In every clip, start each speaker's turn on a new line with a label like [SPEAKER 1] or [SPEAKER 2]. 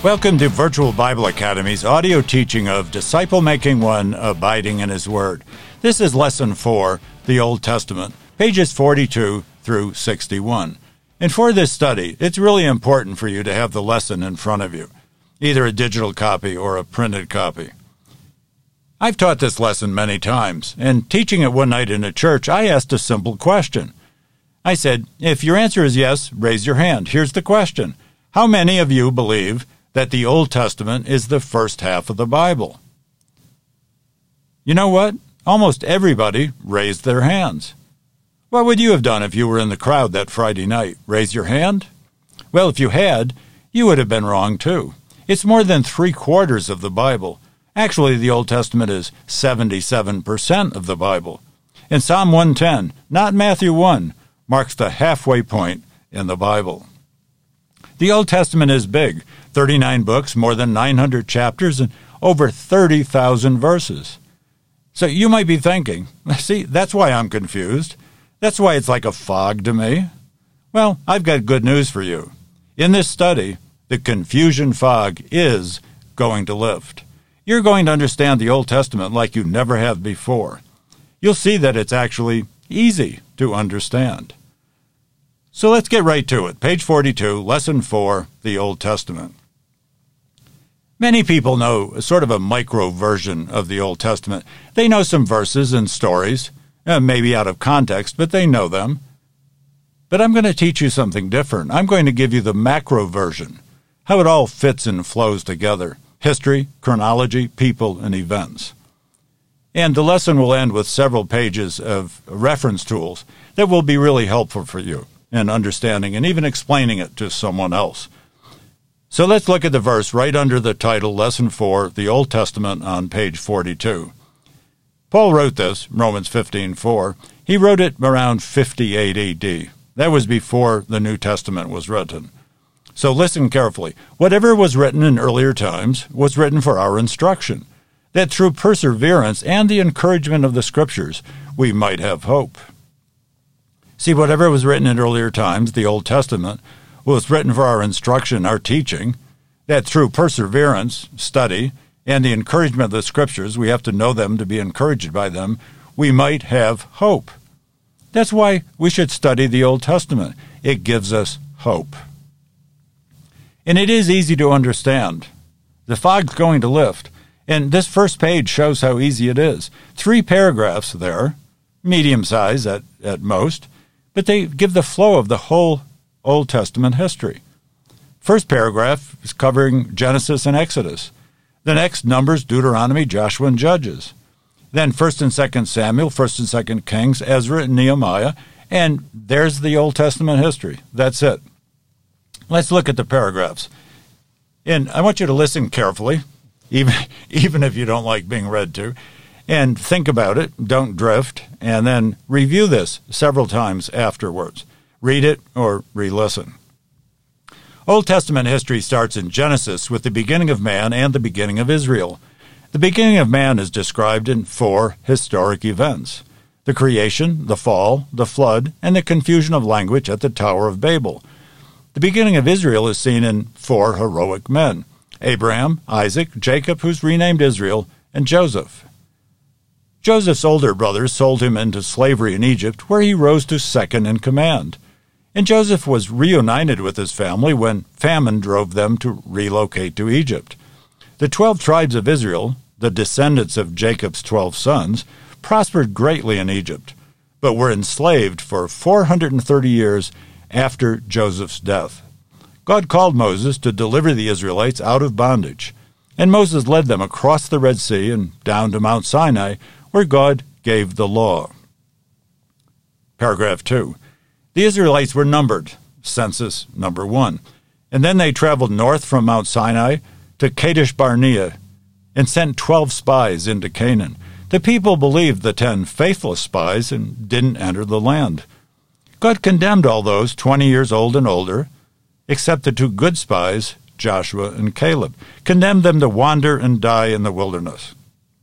[SPEAKER 1] Welcome to Virtual Bible Academy's audio teaching of Disciple Making One, Abiding in His Word. This is Lesson 4, the Old Testament, pages 42 through 61. And for this study, it's really important for you to have the lesson in front of you, either a digital copy or a printed copy. I've taught this lesson many times, and teaching it one night in a church, I asked a simple question. I said, if your answer is yes, raise your hand. Here's the question. How many of you believe that the Old Testament is the first half of the Bible? You know what? Almost everybody raised their hands. What would you have done if you were in the crowd that Friday night? Raise your hand? Well, if you had, you would have been wrong too. It's more than 3/4 of the Bible. Actually, the Old Testament is 77% of the Bible. And Psalm 110, not Matthew 1, marks the halfway point in the Bible. The Old Testament is big, 39 books, more than 900 chapters, and over 30,000 verses. So you might be thinking, see, that's why I'm confused. That's why it's like a fog to me. Well, I've got good news for you. In this study, the confusion fog is going to lift. You're going to understand the Old Testament like you never have before. You'll see that it's actually easy to understand. So let's get right to it. Page 42, Lesson 4, the Old Testament. Many people know sort of a micro version of the Old Testament. They know some verses and stories, maybe out of context, but they know them. But I'm going to teach you something different. I'm going to give you the macro version, how it all fits and flows together. History, chronology, people, and events. And the lesson will end with several pages of reference tools that will be really helpful for you in understanding and even explaining it to someone else. So let's look at the verse right under the title, Lesson 4, the Old Testament, on page 42. Paul wrote this, Romans 15:4. He wrote it around 58 A.D. That was before the New Testament was written. So listen carefully. Whatever was written in earlier times was written for our instruction, that through perseverance and the encouragement of the Scriptures, we might have hope. See, whatever was written in earlier times, the Old Testament, was written for our instruction, our teaching, that through perseverance, study, and the encouragement of the Scriptures, we have to know them to be encouraged by them, we might have hope. That's why we should study the Old Testament. It gives us hope. And it is easy to understand. The fog's going to lift, and this first page shows how easy it is. 3 paragraphs there, medium size at most, but they give the flow of the whole Old Testament history. First paragraph is covering Genesis and Exodus. The next, Numbers, Deuteronomy, Joshua, and Judges. Then 1st and 2nd Samuel, 1st and 2nd Kings, Ezra, and Nehemiah, and there's the Old Testament history. That's it. Let's look at the paragraphs. And I want you to listen carefully, even if you don't like being read to, and think about it, don't drift, and then review this several times afterwards. Read it or re-listen. Old Testament history starts in Genesis with the beginning of man and the beginning of Israel. The beginning of man is described in 4 historic events: the creation, the fall, the flood, and the confusion of language at the Tower of Babel. The beginning of Israel is seen in 4 heroic men: Abraham, Isaac, Jacob, who's renamed Israel, and Joseph. Joseph's older brothers sold him into slavery in Egypt, where he rose to second in command. And Joseph was reunited with his family when famine drove them to relocate to Egypt. The 12 tribes of Israel, the descendants of Jacob's 12 sons, prospered greatly in Egypt, but were enslaved for 430 years after Joseph's death. God called Moses to deliver the Israelites out of bondage, and Moses led them across the Red Sea and down to Mount Sinai, where God gave the law. Paragraph 2. The Israelites were numbered, census number 1, and then they traveled north from Mount Sinai to Kadesh Barnea and sent 12 spies into Canaan. The people believed the 10 faithless spies and didn't enter the land. God condemned all those 20 years old and older, except the 2 good spies, Joshua and Caleb, condemned them to wander and die in the wilderness.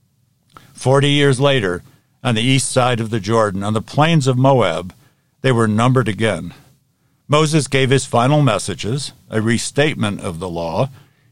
[SPEAKER 1] 40 years later, on the east side of the Jordan, on the plains of Moab, they were numbered again. Moses gave his final messages, a restatement of the law,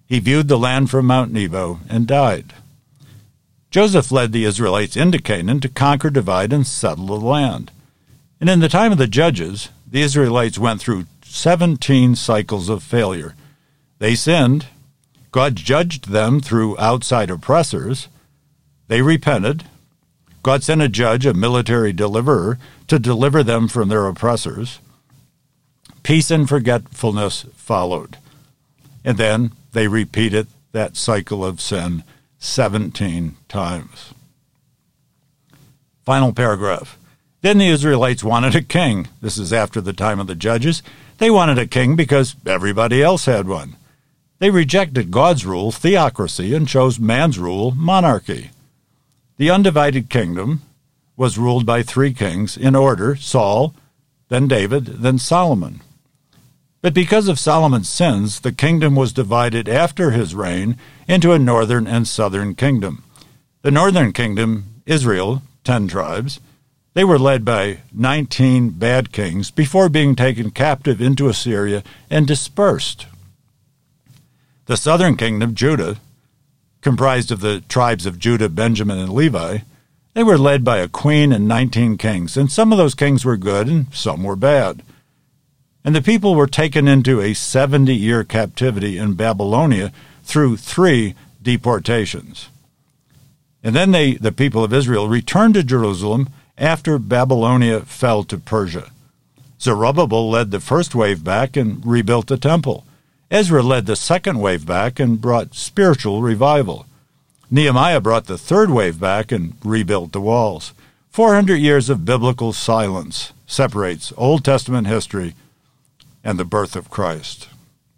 [SPEAKER 1] He viewed the land from Mount Nebo and died. Joseph led the Israelites into Canaan to conquer, divide, and settle the land. And in the time of the Judges, the Israelites went through 17 cycles of failure. They sinned. God judged them through outside oppressors. They repented. God sent a judge, a military deliverer, to deliver them from their oppressors. Peace and forgetfulness followed. And then they repeated that cycle of sin 17 times. Final paragraph. Then the Israelites wanted a king. This is after the time of the Judges. They wanted a king because everybody else had one. They rejected God's rule, theocracy, and chose man's rule, monarchy. The undivided kingdom was ruled by 3 kings in order: Saul, then David, then Solomon. But because of Solomon's sins, the kingdom was divided after his reign into a northern and southern kingdom. The northern kingdom, Israel, 10 tribes, they were led by 19 bad kings before being taken captive into Assyria and dispersed. The southern kingdom, Judah, comprised of the tribes of Judah, Benjamin, and Levi, they were led by a queen and 19 kings, and some of those kings were good and some were bad. And the people were taken into a 70-year captivity in Babylonia through 3 deportations. And then the people of Israel returned to Jerusalem after Babylonia fell to Persia. Zerubbabel led the first wave back and rebuilt the temple. Ezra led the second wave back and brought spiritual revival. Nehemiah brought the third wave back and rebuilt the walls. 400 years of biblical silence separates Old Testament history and the birth of Christ.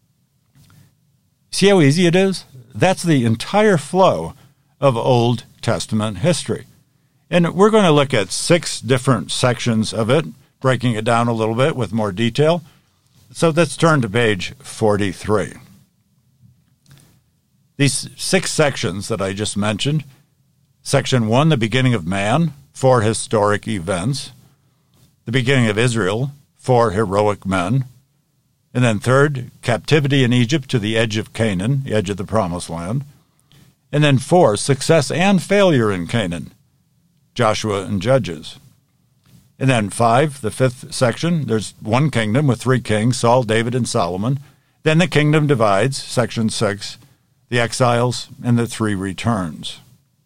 [SPEAKER 1] See how easy it is? That's the entire flow of Old Testament history. And we're going to look at 6 different sections of it, breaking it down a little bit with more detail. So let's turn to page 43. These 6 sections that I just mentioned: Section 1, the beginning of man, 4 historic events; the beginning of Israel, 4 heroic men; and then 3rd, captivity in Egypt to the edge of Canaan, the edge of the Promised Land; and then 4, success and failure in Canaan, Joshua and Judges. And then 5, the 5th section, there's 1 kingdom with 3 kings, Saul, David, and Solomon. Then the kingdom divides, Section 6, the exiles and the 3 returns.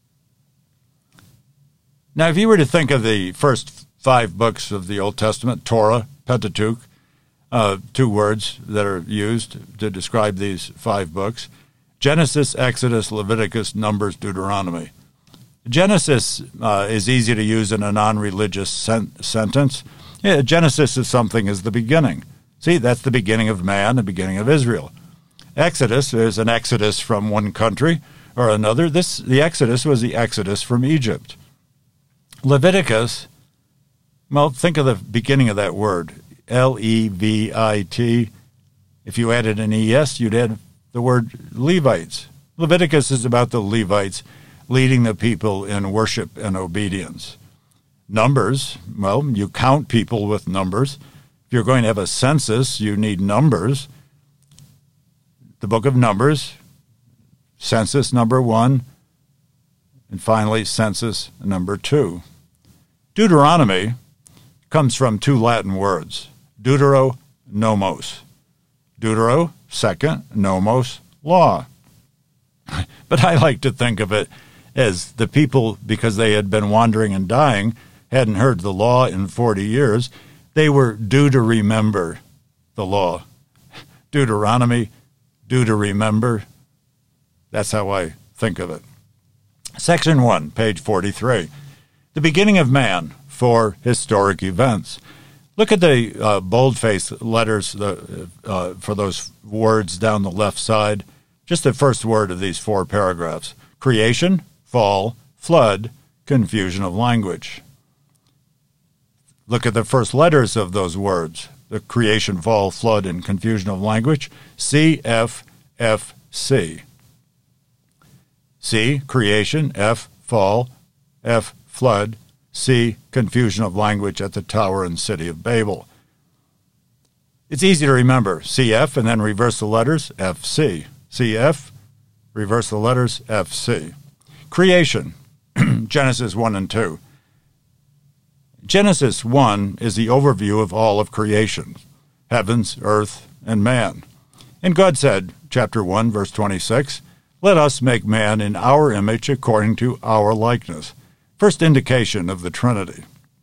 [SPEAKER 1] Now, if you were to think of the first 5 books of the Old Testament, Torah, Pentateuch, 2 words that are used to describe these 5 books: Genesis, Exodus, Leviticus, Numbers, Deuteronomy. Genesis is easy to use in a non-religious sentence. Yeah, Genesis is something as the beginning. See, that's the beginning of man, the beginning of Israel. Exodus is an exodus from one country or another. The Exodus was the exodus from Egypt. Leviticus, well, think of the beginning of that word, Levit. If you added an ES, you'd add the word Levites. Leviticus is about the Levites leading the people in worship and obedience. Numbers, well, you count people with numbers. If you're going to have a census, you need numbers. The book of Numbers, census number 1, and finally census number 2. Deuteronomy comes from 2 Latin words, deutero, nomos. Deutero, second, nomos, law. But I like to think of it as the people, because they had been wandering and dying, hadn't heard the law in 40 years, they were due to remember the law. Deuteronomy, due to remember. That's how I think of it. Section 1, page 43. The beginning of man, 4 historic events. Look at the bold-faced letters for those words down the left side. Just the first word of these 4 paragraphs. Creation, fall, flood, confusion of language. Look at the first letters of those words. The creation, fall, flood, and confusion of language. C, F, F, C. C, creation, F, fall, F, flood, C, confusion of language at the tower and city of Babel. It's easy to remember. CF and then reverse the letters, FC. CF, Reverse the letters, FC. Creation, Genesis 1 and 2. Genesis 1 is the overview of all of creation, heavens, earth, and man. And God said, chapter 1, verse 26, "Let us make man in our image according to our likeness." First indication of the Trinity.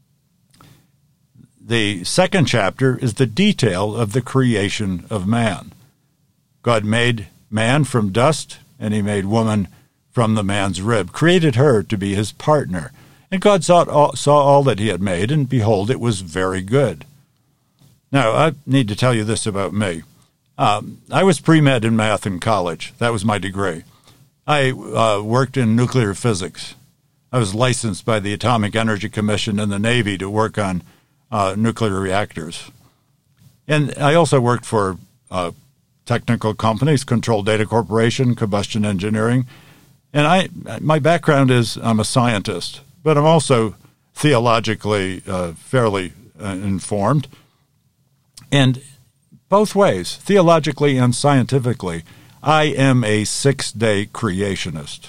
[SPEAKER 1] The second chapter is the detail of the creation of man. God made man from dust, and he made woman from the man's rib, created her to be his partner. And God saw all that he had made, and behold, it was very good. Now, I need to tell you this about me. I was pre-med in math in college. That was my degree. I worked in nuclear physics. I was licensed by the Atomic Energy Commission in the Navy to work on nuclear reactors. And I also worked for technical companies, Control Data Corporation, Combustion Engineering. And my background is I'm a scientist, but I'm also theologically fairly informed. And both ways, theologically and scientifically, I am a six-day creationist.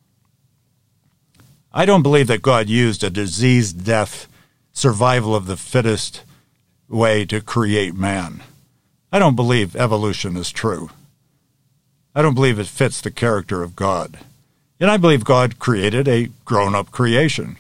[SPEAKER 1] I don't believe that God used a disease, death, survival of the fittest way to create man. I don't believe evolution is true. I don't believe it fits the character of God. And I believe God created a grown-up creation.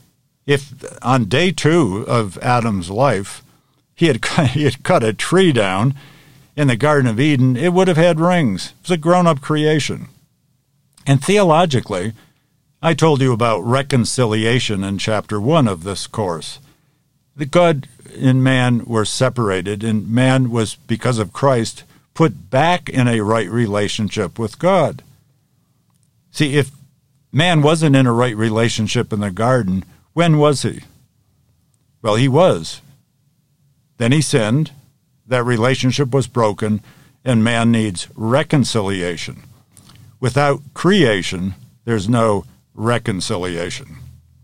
[SPEAKER 1] If on day 2 of Adam's life, he had cut a tree down in the Garden of Eden, it would have had rings. It was a grown-up creation. And theologically, I told you about reconciliation in chapter 1 of this course. That God and man were separated, and man was, because of Christ, put back in a right relationship with God. See, if man wasn't in a right relationship in the garden, when was he? Well, he was. Then he sinned, that relationship was broken, and man needs reconciliation. Without creation, there's no reconciliation.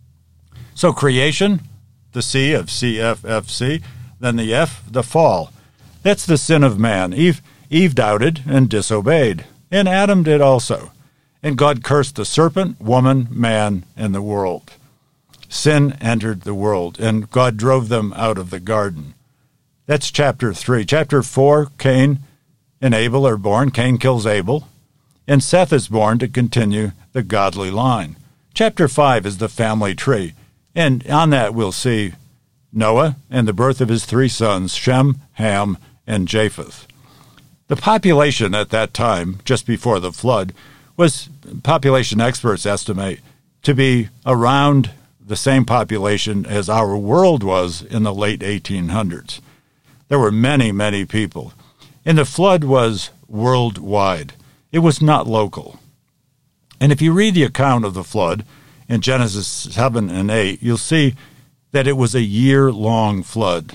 [SPEAKER 1] So creation, the C of CFFC, then the F, the fall. That's the sin of man. Eve doubted and disobeyed, and Adam did also. And God cursed the serpent, woman, man, and the world. Sin entered the world, and God drove them out of the garden. That's chapter 3. Chapter 4, Cain and Abel are born. Cain kills Abel, and Seth is born to continue the godly line. Chapter 5 is the family tree, and on that we'll see Noah and the birth of his 3 sons, Shem, Ham, and Japheth. The population at that time, just before the flood, was, population experts estimate, to be around the same population as our world was in the late 1800s. There were many, many people. And the flood was worldwide. It was not local. And if you read the account of the flood in Genesis 7 and 8, you'll see that it was a year-long flood.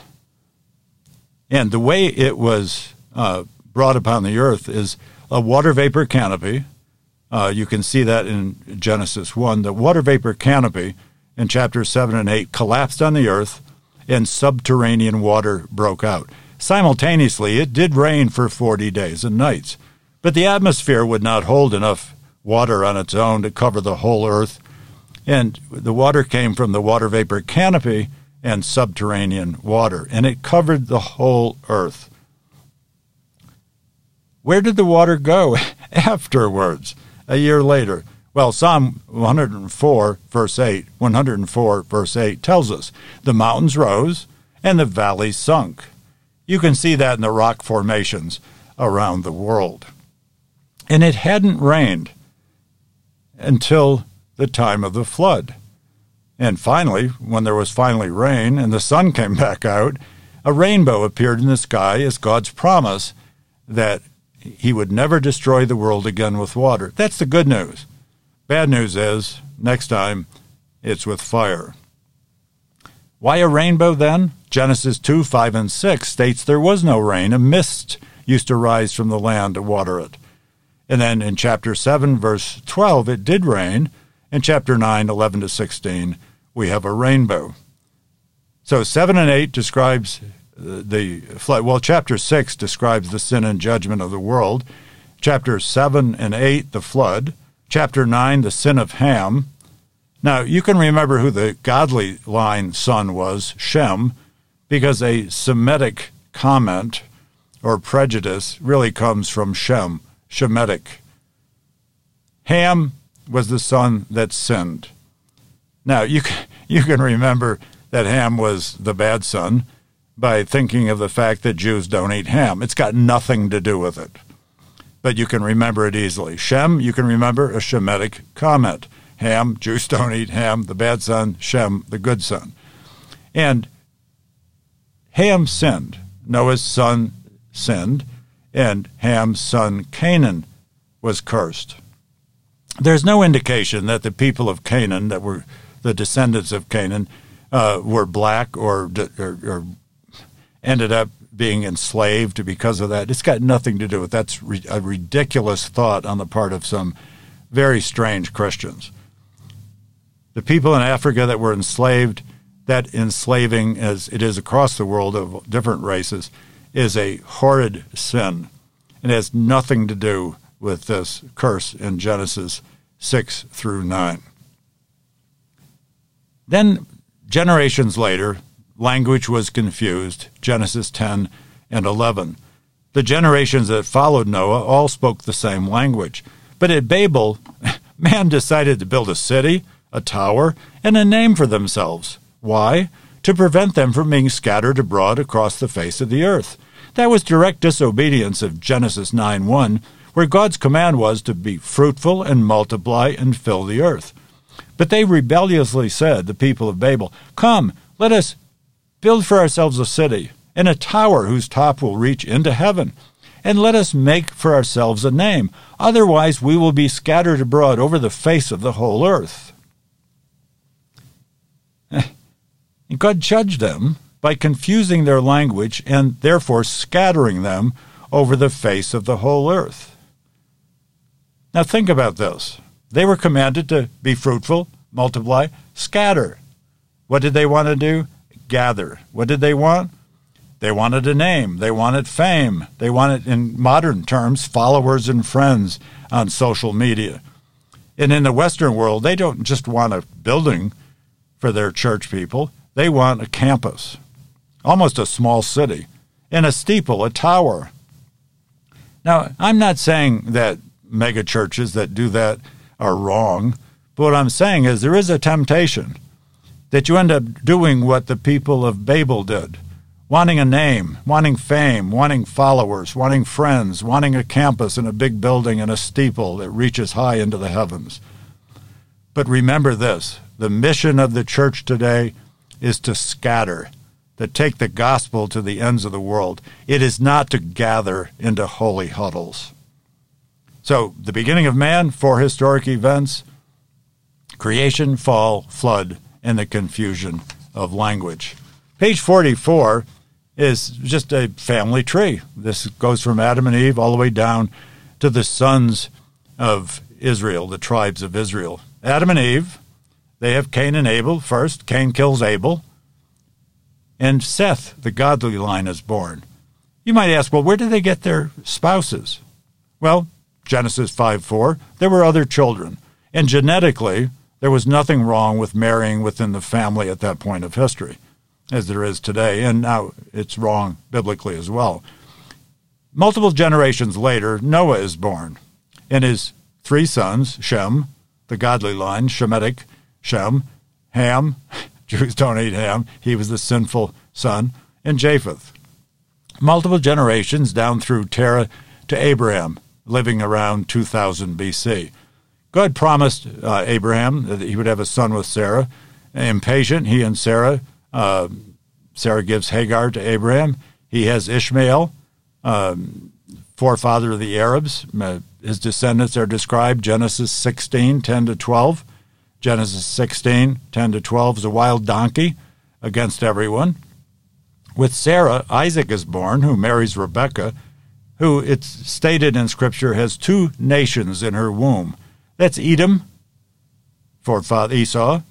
[SPEAKER 1] And the way it was brought upon the earth is a water vapor canopy. You can see that in Genesis 1. The water vapor canopy in chapters 7 and 8 collapsed on the earth, and subterranean water broke out. Simultaneously, it did rain for 40 days and nights, but the atmosphere would not hold enough water on its own to cover the whole earth, and the water came from the water vapor canopy and subterranean water, and it covered the whole earth. Where did the water go afterwards, a year later? Well, Psalm 104, verse 8 tells us, "The mountains rose and the valleys sunk." You can see that in the rock formations around the world. And it hadn't rained until the time of the flood. And finally, when there was finally rain and the sun came back out, a rainbow appeared in the sky as God's promise that he would never destroy the world again with water. That's the good news. Bad news is, next time, it's with fire. Why a rainbow then? Genesis 2, 5, and 6 states there was no rain. A mist used to rise from the land to water it. And then in chapter 7, verse 12, it did rain. In chapter 9, 11 to 16, we have a rainbow. So 7 and 8 describes the flood. Well, chapter 6 describes the sin and judgment of the world. Chapter 7 and 8, the flood. Chapter 9, the sin of Ham. Now, you can remember who the godly line son was, Shem, because a Semitic comment or prejudice really comes from Shem, Shemitic. Ham was the son that sinned. Now, you can remember that Ham was the bad son by thinking of the fact that Jews don't eat ham. It's got nothing to do with it. But you can remember it easily. Shem, you can remember a Shemitic comment. Ham, Jews don't eat ham, the bad son. Shem, the good son. And Ham sinned. Noah's son sinned, and Ham's son Canaan was cursed. There's no indication that the people of Canaan, that were the descendants of Canaan, were black or ended up being enslaved because of that. It's got nothing to do with that. That's a ridiculous thought on the part of some very strange Christians. The people in Africa that were enslaved, that enslaving, as it is across the world of different races, is a horrid sin. It has nothing to do with this curse in Genesis 6 through 9. Then, generations later, language was confused, Genesis 10 and 11. The generations that followed Noah all spoke the same language. But at Babel, man decided to build a city, a tower, and a name for themselves. Why? To prevent them from being scattered abroad across the face of the earth. That was direct disobedience of Genesis 9:1, where God's command was to be fruitful and multiply and fill the earth. But they rebelliously said, the people of Babel, "Come, let us build for ourselves a city, and a tower whose top will reach into heaven, and let us make for ourselves a name. Otherwise we will be scattered abroad over the face of the whole earth." And God judged them by confusing their language and therefore scattering them over the face of the whole earth. Now think about this. They were commanded to be fruitful, multiply, scatter. What did they want to do? Gather. What did they want? They wanted a name. They wanted fame. They wanted, in modern terms, followers and friends on social media. And in the Western world, they don't just want a building for their church people. They want a campus, almost a small city, and a steeple, a tower. Now, I'm not saying that mega churches that do that are wrong, but what I'm saying is there is a temptation that you end up doing what the people of Babel did, wanting a name, wanting fame, wanting followers, wanting friends, wanting a campus and a big building and a steeple that reaches high into the heavens. But remember this, the mission of the church today is to scatter, to take the gospel to the ends of the world. It is not to gather into holy huddles. So, the beginning of man, 4 historic events: creation, fall, flood, and the confusion of language. Page 44 is just a family tree. This goes from Adam and Eve all the way down to the sons of Israel, the tribes of Israel. Adam and Eve, they have Cain and Abel first. Cain kills Abel. And Seth, the godly line, is born. You might ask, well, where did they get their spouses? Well, Genesis 5:4, there were other children. And genetically, there was nothing wrong with marrying within the family at that point of history, as there is today. And now it's wrong biblically as well. Multiple generations later, Noah is born. And his 3 sons, Shem, the godly line, Shemitic, Shem, Ham, Jews don't eat ham, he was the sinful son, and Japheth. Multiple generations down through Terah to Abraham, living around 2000 BC. God promised Abraham that he would have a son with Sarah. Impatient, he and Sarah. Sarah gives Hagar to Abraham. He has Ishmael, forefather of the Arabs. His descendants are described, Genesis 16, 10 to 12. Genesis 16, 10 to 12 is a wild donkey against everyone. With Sarah, Isaac is born, who marries Rebekah, who, it's stated in Scripture, has 2 nations in her womb. That's Edom, forefather Esau,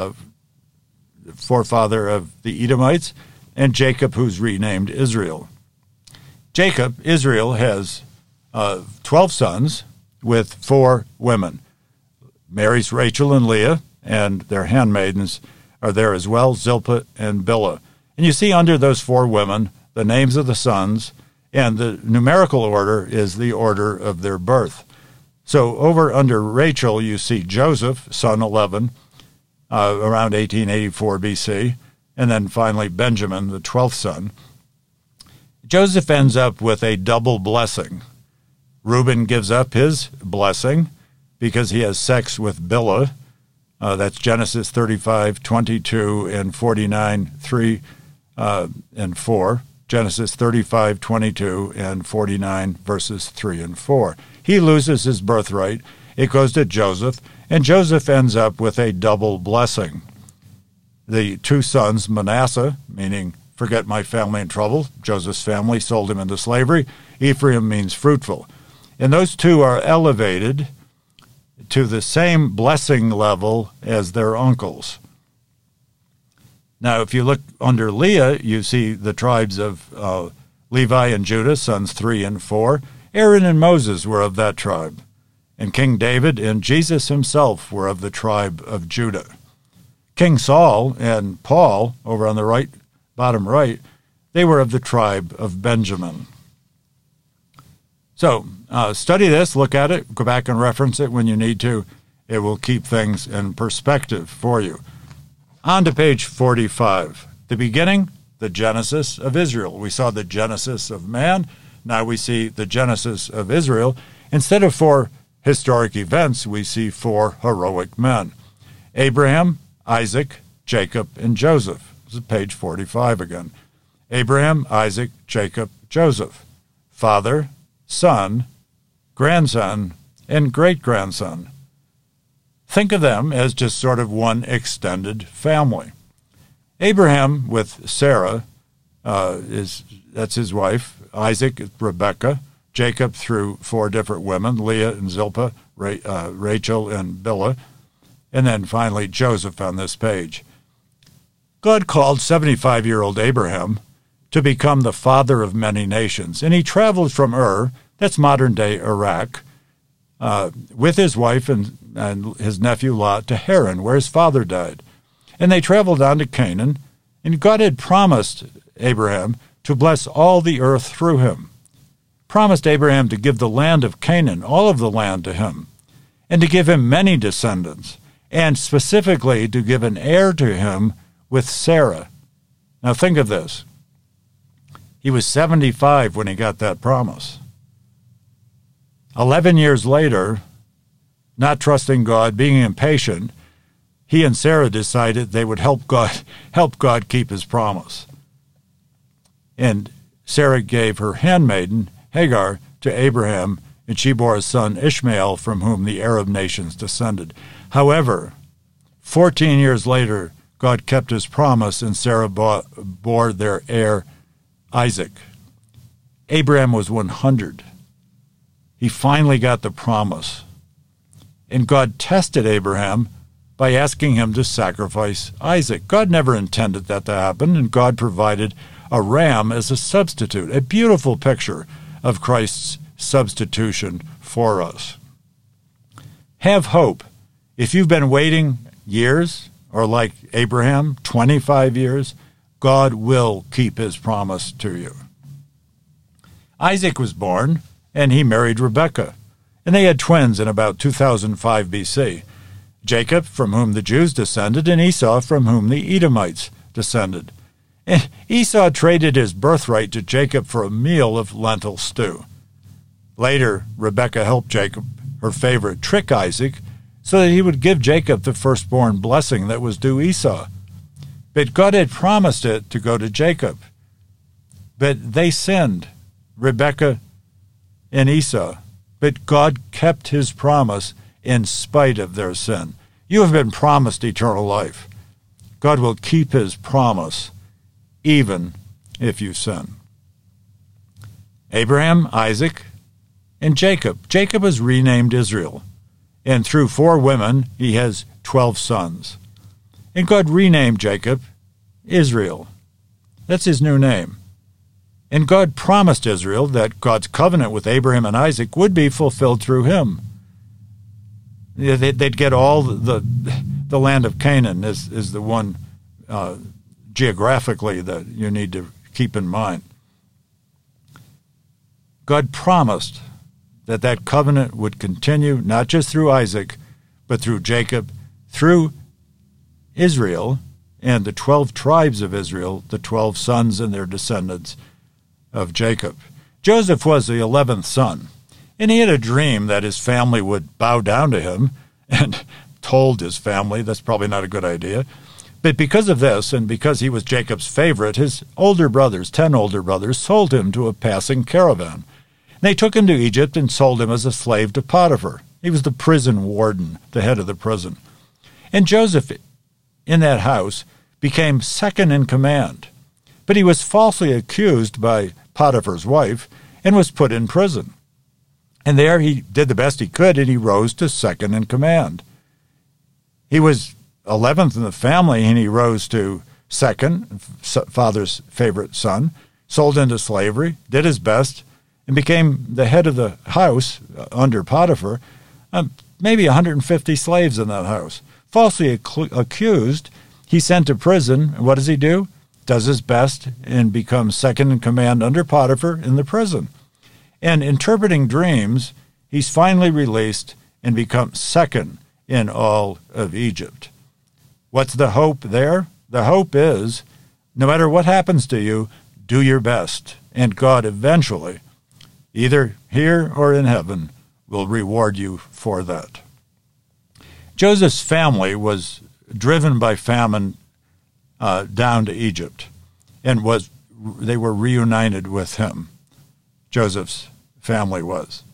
[SPEAKER 1] forefather of the Edomites, and Jacob, who's renamed Israel. Jacob, Israel, has 12 sons with 4 women. Marries Rachel and Leah, and their handmaidens are there as well, Zilpah and Bilhah. And you see under those 4 women the names of the sons, and the numerical order is the order of their birth. So over under Rachel, you see Joseph, son 11, around 1884 BC, and then finally Benjamin, the 12th son. Joseph ends up with a double blessing. Reuben gives up his blessing because he has sex with Bilhah. That's Genesis 35:22 and 49:3 and 4. Genesis 35:22 and 49 verses 3 and 4. He loses his birthright. It goes to Joseph, and Joseph ends up with a double blessing. The 2 sons, Manasseh, meaning forget my family in trouble. Joseph's family sold him into slavery. Ephraim means fruitful. And those 2 are elevated to the same blessing level as their uncles. Now, if you look under Leah, you see the tribes of Levi and Judah, sons 3 and 4. Aaron and Moses were of that tribe. And King David and Jesus himself were of the tribe of Judah. King Saul and Paul, over on the right, bottom right, they were of the tribe of Benjamin. So study this, look at it, go back and reference it when you need to. It will keep things in perspective for you. On to page 45. The beginning, the Genesis of Israel. We saw the Genesis of man. Now we see the Genesis of Israel. Instead of 4 historic events, we see 4 heroic men. Abraham, Isaac, Jacob, and Joseph. This is page 45 again. Abraham, Isaac, Jacob, Joseph. Father, son, grandson, and great-grandson. Think of them as just sort of one extended family. Abraham with Sarah, that's his wife. Isaac is Rebekah. Jacob through 4 different women, Leah and Zilpah, Rachel and Bilhah. And then finally Joseph on this page. God called 75-year-old Abraham to become the father of many nations. And he traveled from Ur, that's modern-day Iraq, with his wife and his nephew Lot to Haran, where his father died. And they traveled on to Canaan, and God had promised Abraham to bless all the earth through him. Promised Abraham to give the land of Canaan, all of the land, to him, and to give him many descendants, and specifically to give an heir to him with Sarah. Now think of this. He was 75 when he got that promise. 11 years later, not trusting God, being impatient, he and Sarah decided they would help God keep his promise. And Sarah gave her handmaiden, Hagar, to Abraham, and she bore a son, Ishmael, from whom the Arab nations descended. However, 14 years later, God kept his promise, and Sarah bore their heir, Isaac. Abraham was 100. He finally got the promise. And God tested Abraham by asking him to sacrifice Isaac. God never intended that to happen, and God provided a ram as a substitute, a beautiful picture of Christ's substitution for us. Have hope. If you've been waiting years, or like Abraham, 25 years, God will keep his promise to you. Isaac was born, and he married Rebekah, and they had twins in about 2005 BC. Jacob, from whom the Jews descended, and Esau, from whom the Edomites descended. And Esau traded his birthright to Jacob for a meal of lentil stew. Later, Rebekah helped Jacob, her favorite, trick Isaac so that he would give Jacob the firstborn blessing that was due Esau. But God had promised it to go to Jacob. But they sinned, Rebekah and Esau. But God kept his promise in spite of their sin. You have been promised eternal life. God will keep his promise even if you sin. Abraham, Isaac, and Jacob. Jacob was renamed Israel, and through 4 women he has 12 sons. And God renamed Jacob Israel. That's his new name. And God promised Israel that God's covenant with Abraham and Isaac would be fulfilled through him. They'd get all the land of Canaan is the one geographically that you need to keep in mind. God promised that covenant would continue not just through Isaac, but through Jacob, through Israel and the 12 tribes of Israel, the 12 sons and their descendants of Jacob. Joseph was the 11th son, and he had a dream that his family would bow down to him, and told his family that's probably not a good idea. But because of this, and because he was Jacob's favorite, his older brothers, 10 older brothers, sold him to a passing caravan. They took him to Egypt and sold him as a slave to Potiphar. He was the prison warden, the head of the prison. And Joseph, in that house, became second in command. But he was falsely accused by Potiphar's wife and was put in prison. And there he did the best he could, and he rose to second in command. He was 11th in the family, and he rose to second, father's favorite son, sold into slavery, did his best, and became the head of the house under Potiphar. Maybe 150 slaves in that house. Falsely accused, he sent to prison. And what does he do? Does his best and becomes second in command under Potiphar in the prison. And interpreting dreams, he's finally released and becomes second in all of Egypt. What's the hope there? The hope is, no matter what happens to you, do your best, and God eventually, either here or in heaven, will reward you for that. Joseph's family was driven by famine down to Egypt, and they were reunited with him. Joseph's family was.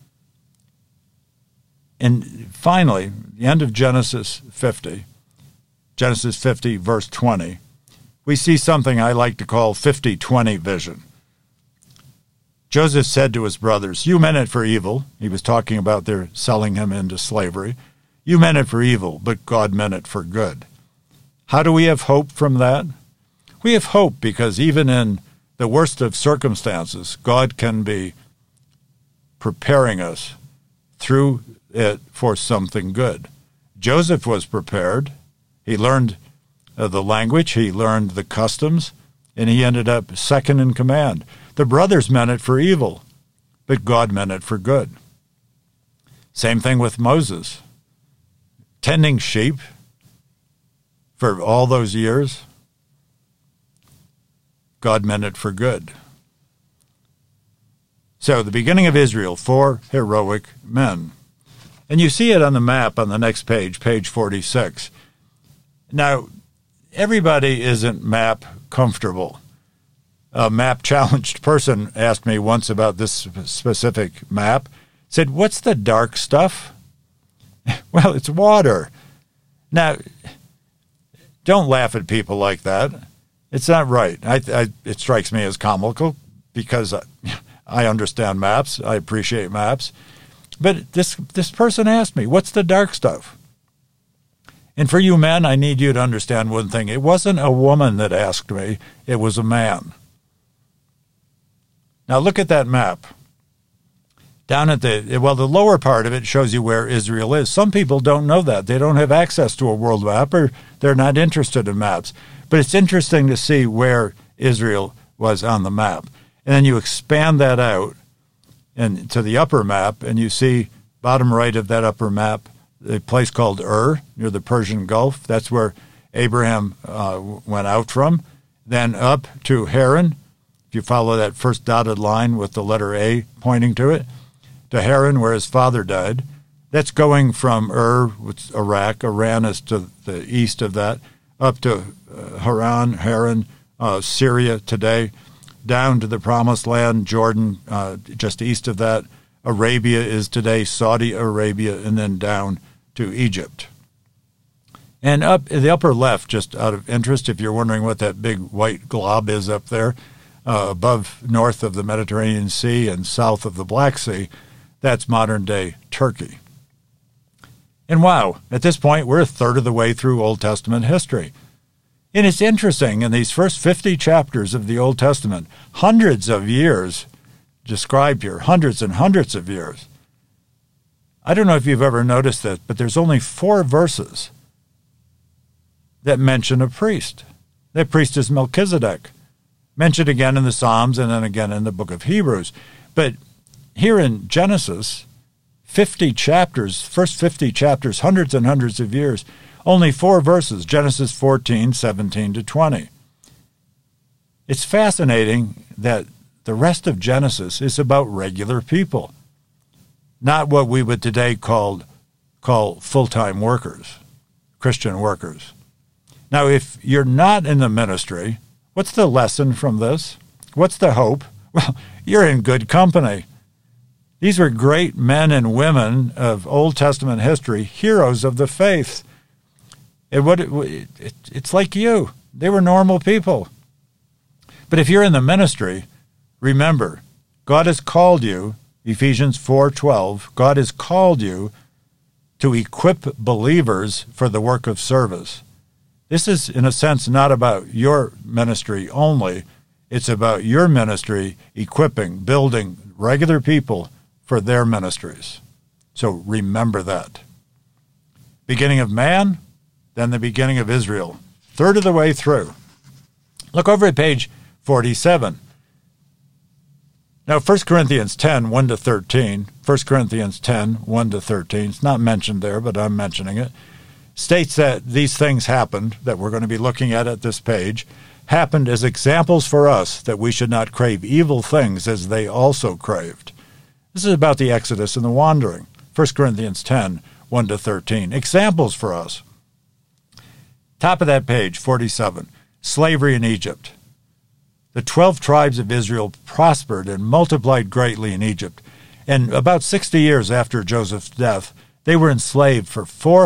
[SPEAKER 1] And finally, the end of Genesis 50 verse 20, we see something I like to call 50-20 vision. Joseph said to his brothers, "You meant it for evil." He was talking about their selling him into slavery. "You meant it for evil, but God meant it for good." How do we have hope from that? We have hope because even in the worst of circumstances, God can be preparing us through it for something good. Joseph was prepared. He learned the language, he learned the customs, and he ended up second in command. The brothers meant it for evil, but God meant it for good. Same thing with Moses. Tending sheep for all those years, God meant it for good. So the beginning of Israel, 4 heroic men. And you see it on the map on the next page, page 46. Now, everybody isn't map comfortable. A map-challenged person asked me once about this specific map, said, "What's the dark stuff?" Well, it's water. Now, don't laugh at people like that. It's not right. It strikes me as comical because I understand maps. I appreciate maps. But this person asked me, "What's the dark stuff?" And for you men, I need you to understand one thing. It wasn't a woman that asked me. It was a man. Now look at that map. Down at the lower part of it shows you where Israel is. Some people don't know that. They don't have access to a world map, or they're not interested in maps. But it's interesting to see where Israel was on the map. And then you expand that out and to the upper map, and you see bottom right of that upper map, a place called Ur, near the Persian Gulf. That's where Abraham went out from. Then up to Haran, if you follow that first dotted line with the letter A pointing to it, to Haran, where his father died. That's going from Ur, which is Iraq. Iran is to the east of that, up to Haran, Syria today, down to the Promised Land, Jordan, just east of that. Arabia is today Saudi Arabia, and then down to Egypt. And up in the upper left, just out of interest, if you're wondering what that big white glob is up there, north of the Mediterranean Sea and south of the Black Sea, that's modern-day Turkey. And wow, at this point, we're a third of the way through Old Testament history. And it's interesting, in these first 50 chapters of the Old Testament, hundreds of years described here, hundreds and hundreds of years. I don't know if you've ever noticed this, but there's only 4 verses that mention a priest. That priest is Melchizedek, mentioned again in the Psalms and then again in the book of Hebrews. But here in Genesis, 50 chapters, first 50 chapters, hundreds and hundreds of years, only 4 verses, Genesis 14, 17 to 20. It's fascinating that the rest of Genesis is about regular people, not what we would today call full-time workers, Christian workers. Now, if you're not in the ministry, what's the lesson from this? What's the hope? Well, you're in good company. These were great men and women of Old Testament history, heroes of the faith. It's like you. They were normal people. But if you're in the ministry, remember, God has called you, Ephesians 4:12, God has called you to equip believers for the work of service. This is, in a sense, not about your ministry only. It's about your ministry equipping, building regular people for their ministries. So remember that. Beginning of man, then the beginning of Israel. Third of the way through. Look over at page 47. Now, 1 Corinthians 10, 1 to 13, 1 Corinthians 10, 1 to 13, it's not mentioned there, but I'm mentioning it, states that these things happened, that we're going to be looking at this page, happened as examples for us that we should not crave evil things as they also craved. This is about the Exodus and the wandering. 1 Corinthians 10, 1 to 13. Examples for us. Top of that page, 47. Slavery in Egypt. The 12 tribes of Israel prospered and multiplied greatly in Egypt. And about 60 years after Joseph's death, they were enslaved for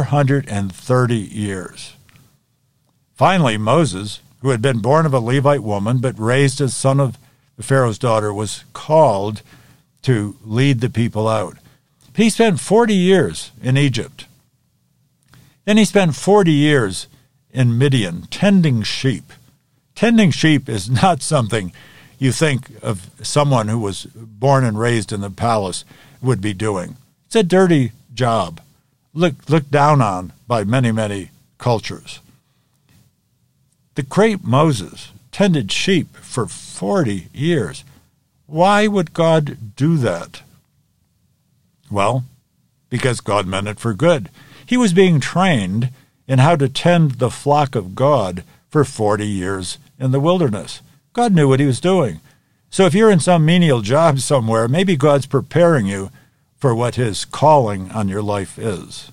[SPEAKER 1] 430 years. Finally, Moses, who had been born of a Levite woman but raised as son of the Pharaoh's daughter, was called to lead the people out. He spent 40 years in Egypt. Then he spent 40 years in Midian tending sheep. Tending sheep is not something you think of someone who was born and raised in the palace would be doing. It's a dirty job, looked down on by many, many cultures. The great Moses tended sheep for 40 years. Why would God do that? Well, because God meant it for good. He was being trained in how to tend the flock of God for 40 years in the wilderness. God knew what he was doing. So if you're in some menial job somewhere, maybe God's preparing you for what his calling on your life is.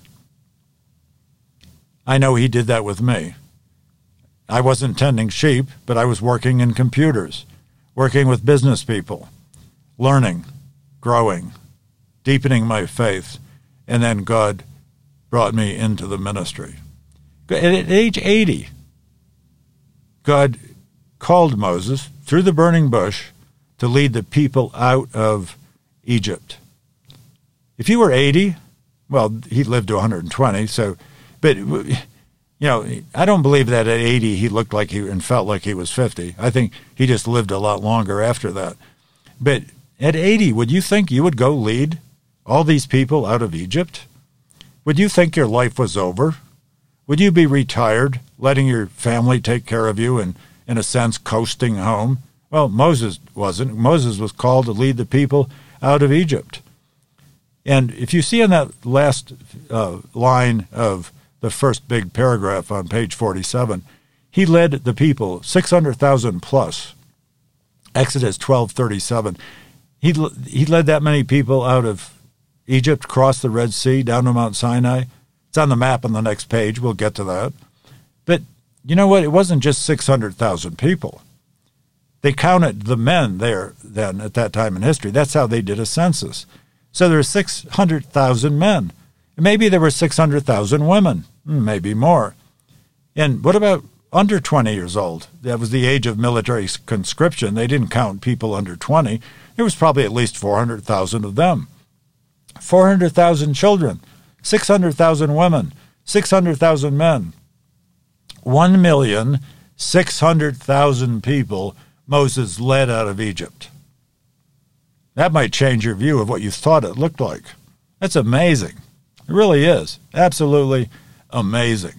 [SPEAKER 1] I know he did that with me. I wasn't tending sheep, but I was working in computers, working with business people, learning, growing, deepening my faith, and then God brought me into the ministry. At age 80, God called Moses through the burning bush to lead the people out of Egypt. If you were 80, well, he lived to 120, but I don't believe that at 80 he looked like and felt like he was 50. I think he just lived a lot longer after that. But at 80, would you think you would go lead all these people out of Egypt? Would you think your life was over? Would you be retired, letting your family take care of you and, in a sense, coasting home? Well, Moses wasn't. Moses was called to lead the people out of Egypt. And if you see in that last line of the first big paragraph on page 47, he led the people, 600,000 plus. Exodus 12:37. He led that many people out of Egypt, crossed the Red Sea, down to Mount Sinai. It's on the map on the next page. We'll get to that. But you know what? It wasn't just 600,000 people. They counted the men there then at that time in history. That's how they did a census. So there were 600,000 men. Maybe there were 600,000 women, maybe more. And what about under 20 years old? That was the age of military conscription. They didn't count people under 20. There was probably at least 400,000 of them. 400,000 children, 600,000 women, 600,000 men. 1,000,000 600,000 people Moses led out of Egypt. That might change your view of what you thought it looked like. That's amazing. It really is. Absolutely amazing.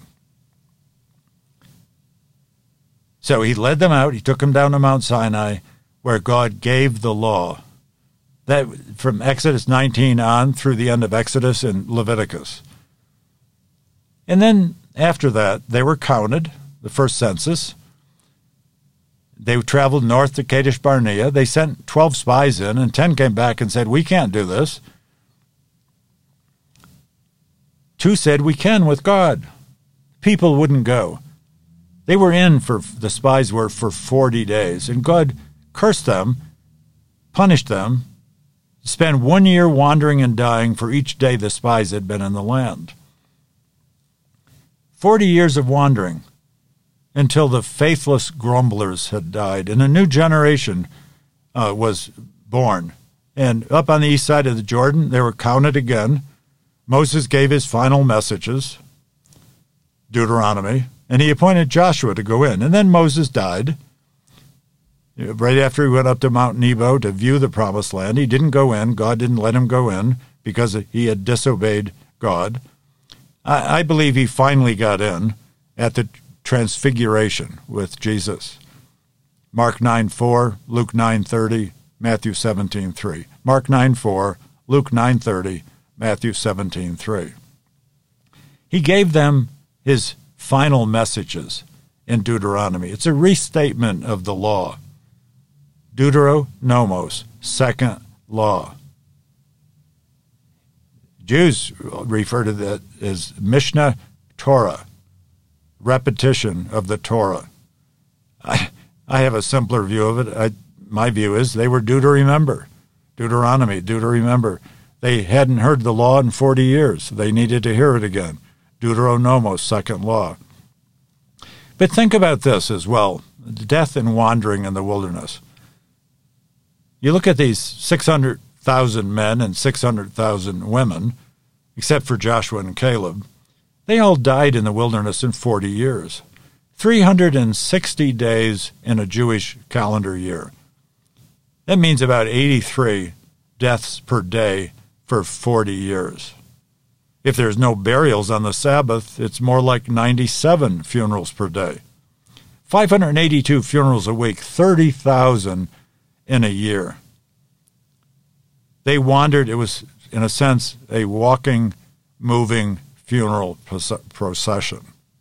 [SPEAKER 1] So he led them out. He took them down to Mount Sinai, where God gave the law. That from Exodus 19 on through the end of Exodus and Leviticus. And then after that, they were counted, the first census. They traveled north to Kadesh Barnea. They sent 12 spies in, and 10 came back and said, we can't do this. 2 said, we can with God. People wouldn't go. They were in the spies were for 40 days, and God cursed them, punished them, spent 1 year wandering and dying for each day the spies had been in the land. 40 years of wandering until the faithless grumblers had died, and a new generation was born. And up on the east side of the Jordan, they were counted again. Moses gave his final messages, Deuteronomy, and he appointed Joshua to go in. And then Moses died. Right after he went up to Mount Nebo to view the promised land, he didn't go in. God didn't let him go in because he had disobeyed God. I believe he finally got in at the Transfiguration with Jesus. Mark 9:4, Luke 9:30, Matthew 17:3. Mark 9:4, Luke 9:30, Matthew 17:3. He gave them his final messages in Deuteronomy. It's a restatement of the law. Deuteronomos, second law. Jews refer to that as Mishnah Torah, repetition of the Torah. I have a simpler view of it. My view is they were due to remember. Deuteronomy, due to remember. They hadn't heard the law in 40 years. They needed to hear it again. Deuteronomos, second law. But think about this as well, death and wandering in the wilderness. You look at these 600,000 men and 600,000 women, except for Joshua and Caleb. They all died in the wilderness in 40 years. 360 days in a Jewish calendar year. That means about 83 deaths per day for 40 years. If there's no burials on the Sabbath, it's more like 97 funerals per day. 582 funerals a week, 30,000 in a year. They wandered. It was, in a sense, a walking, moving funeral procession.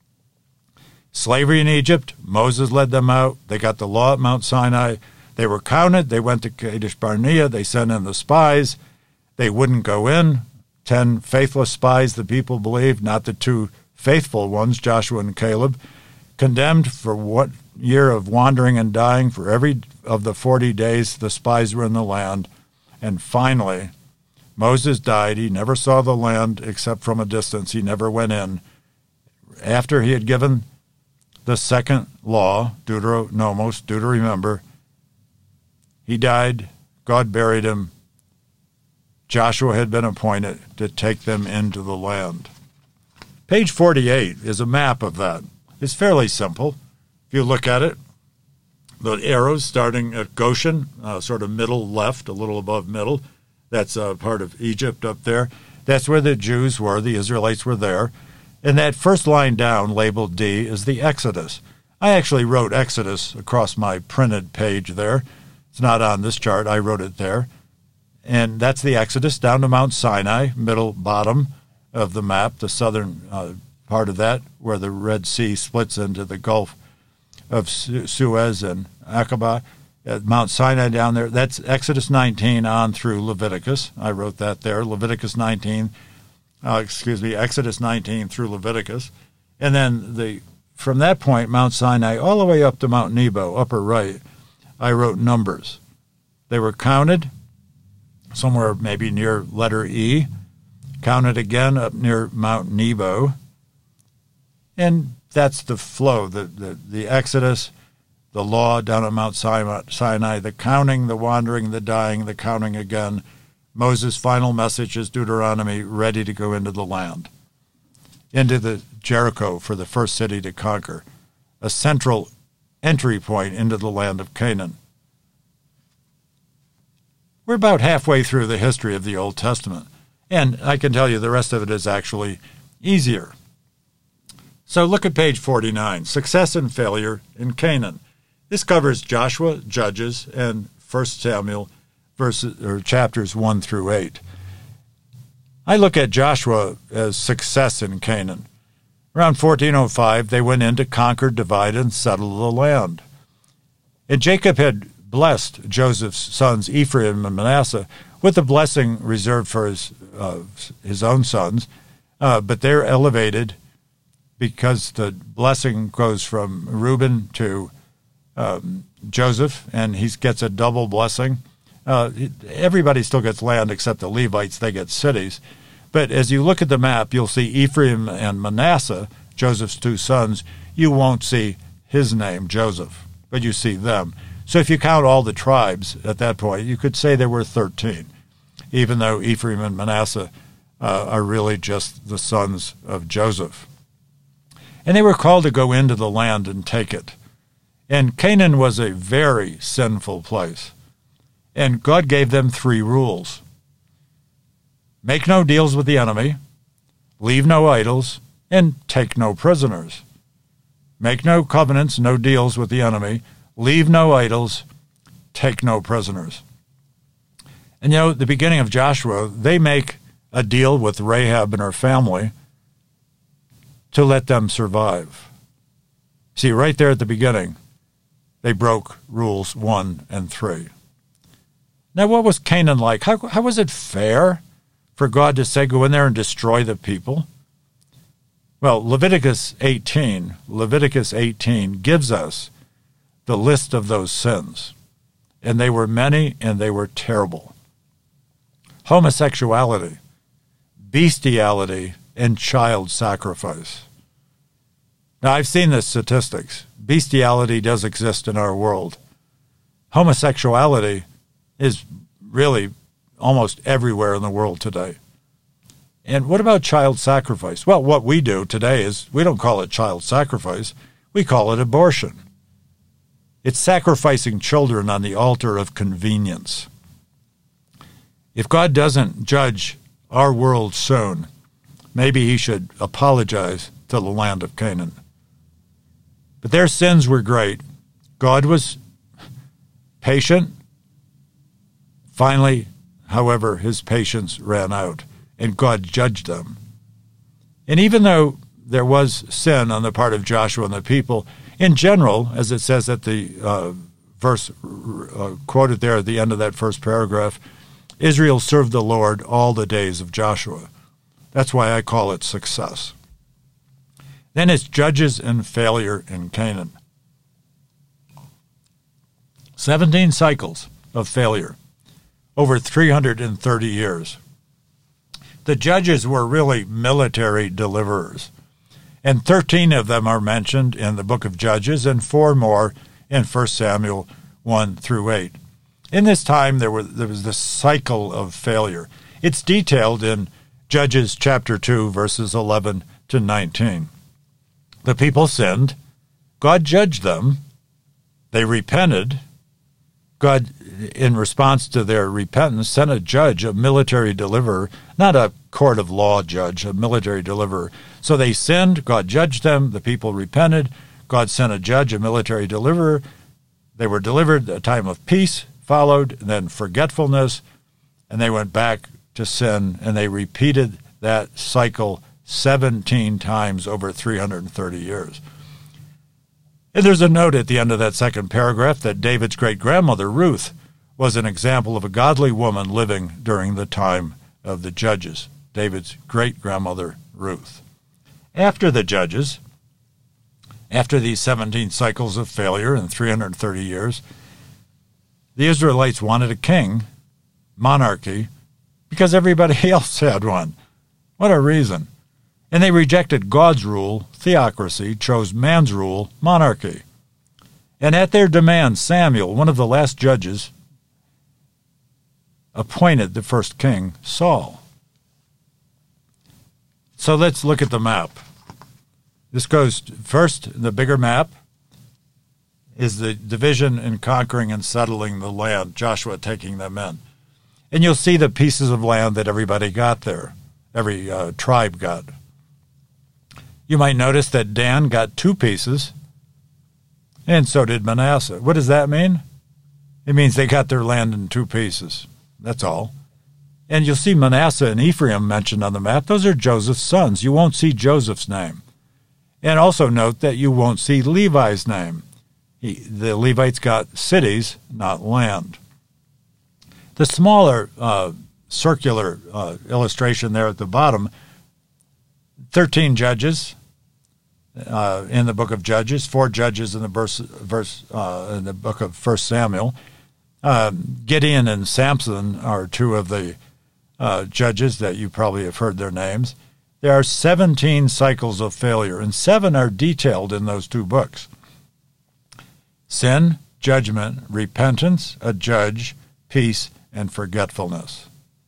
[SPEAKER 1] Slavery in Egypt, Moses led them out. They got the law at Mount Sinai. They were counted. They went to Kadesh Barnea. They sent in the spies. They wouldn't go in. 10 faithless spies, the people believed, not the 2 faithful ones, Joshua and Caleb, condemned for what year of wandering and dying. For every of the 40 days the spies were in the land. And finally, Moses died. He never saw the land except from a distance. He never went in. After he had given the second law, Deuteronomos, do to remember, he died. God buried him. Joshua had been appointed to take them into the land. Page 48 is a map of that. It's fairly simple. If you look at it, the arrows starting at Goshen, sort of middle left, a little above middle. That's part of Egypt up there. That's where the Jews were. The Israelites were there. And that first line down, labeled D, is the Exodus. I actually wrote Exodus across my printed page there. It's not on this chart. I wrote it there. And that's the Exodus down to Mount Sinai, middle bottom of the map, the southern part of that, where the Red Sea splits into the Gulf of Suez and Aqaba. Mount Sinai down there, that's Exodus 19 on through Leviticus. I wrote that there, Exodus 19 through Leviticus. And then from that point, Mount Sinai, all the way up to Mount Nebo, upper right, I wrote numbers. They were counted somewhere maybe near letter E, counted again up near Mount Nebo. And that's the flow, the Exodus, the law down at Mount Sinai, the counting, the wandering, the dying, the counting again. Moses' final message is Deuteronomy, ready to go into the land, into the Jericho for the first city to conquer. A central entry point into the land of Canaan. We're about halfway through the history of the Old Testament, and I can tell you the rest of it is actually easier. So look at page 49, Success and Failure in Canaan. This covers Joshua, Judges, and 1 Samuel chapters 1 through 8. I look at Joshua as success in Canaan. Around 1405, they went in to conquer, divide, and settle the land. And Jacob had blessed Joseph's sons Ephraim and Manasseh with a blessing reserved for his own sons, but they're elevated because the blessing goes from Reuben to Joseph, and he gets a double blessing. Everybody still gets land except the Levites. They get cities. But as you look at the map, you'll see Ephraim and Manasseh, Joseph's two sons. You won't see his name, Joseph, but you see them. So if you count all the tribes at that point, you could say there were 13, even though Ephraim and Manasseh are really just the sons of Joseph. And they were called to go into the land and take it. And Canaan was a very sinful place. And God gave them 3 rules. Make no deals with the enemy, leave no idols, and take no prisoners. Make no covenants, no deals with the enemy, leave no idols, take no prisoners. And at the beginning of Joshua, they make a deal with Rahab and her family to let them survive. See, right there at the beginning, they broke rules 1 and 3. Now, what was Canaan like? How was it fair for God to say, go in there and destroy the people? Well, Leviticus 18 gives us the list of those sins. And they were many and they were terrible. Homosexuality, bestiality, and child sacrifice. Now, I've seen the statistics. Bestiality does exist in our world. Homosexuality is really almost everywhere in the world today. And what about child sacrifice? Well, what we do today is we don't call it child sacrifice. We call it abortion. It's sacrificing children on the altar of convenience. If God doesn't judge our world soon, maybe he should apologize to the land of Canaan. But their sins were great. God was patient. Finally, however, his patience ran out, and God judged them. And even though there was sin on the part of Joshua and the people, in general, as it says at the verse quoted there at the end of that first paragraph, Israel served the Lord all the days of Joshua. That's why I call it success. Then it's judges and failure in Canaan. 17 cycles of failure over 330 years. The judges were really military deliverers, and 13 of them are mentioned in the book of Judges and 4 more in 1 Samuel 1 through 8. In this time, there was this cycle of failure. It's detailed in Judges chapter 2, verses 11 to 19. The people sinned. God judged them. They repented. God, in response to their repentance, sent a judge, a military deliverer, not a court of law judge, a military deliverer. So they sinned. God judged them. The people repented. God sent a judge, a military deliverer. They were delivered. A time of peace followed, and then forgetfulness, and they went back to sin, and they repeated that cycle 17 times over 330 years. And there's a note at the end of that second paragraph that David's great-grandmother, Ruth, was an example of a godly woman living during the time of the judges. David's great-grandmother, Ruth. After the judges, after these 17 cycles of failure in 330 years, the Israelites wanted a king, monarchy, because everybody else had one. What a reason. And they rejected God's rule, theocracy, chose man's rule, monarchy. And at their demand, Samuel, one of the last judges, appointed the first king, Saul. So let's look at the map. This goes first, the bigger map, is the division and conquering and settling the land, Joshua taking them in. And you'll see the pieces of land that everybody got there, every tribe got. You might notice that Dan got 2 pieces, and so did Manasseh. What does that mean? It means they got their land in 2 pieces. That's all. And you'll see Manasseh and Ephraim mentioned on the map. Those are Joseph's sons. You won't see Joseph's name. And also note that you won't see Levi's name. The Levites got cities, not land. The smaller circular illustration there at the bottom, 13 judges in the book of Judges, 4 judges in the in the book of 1 Samuel. Gideon and Samson are 2 of the judges that you probably have heard their names. There are 17 cycles of failure, and 7 are detailed in those 2 books. Sin, judgment, repentance, a judge, peace, and forgetfulness.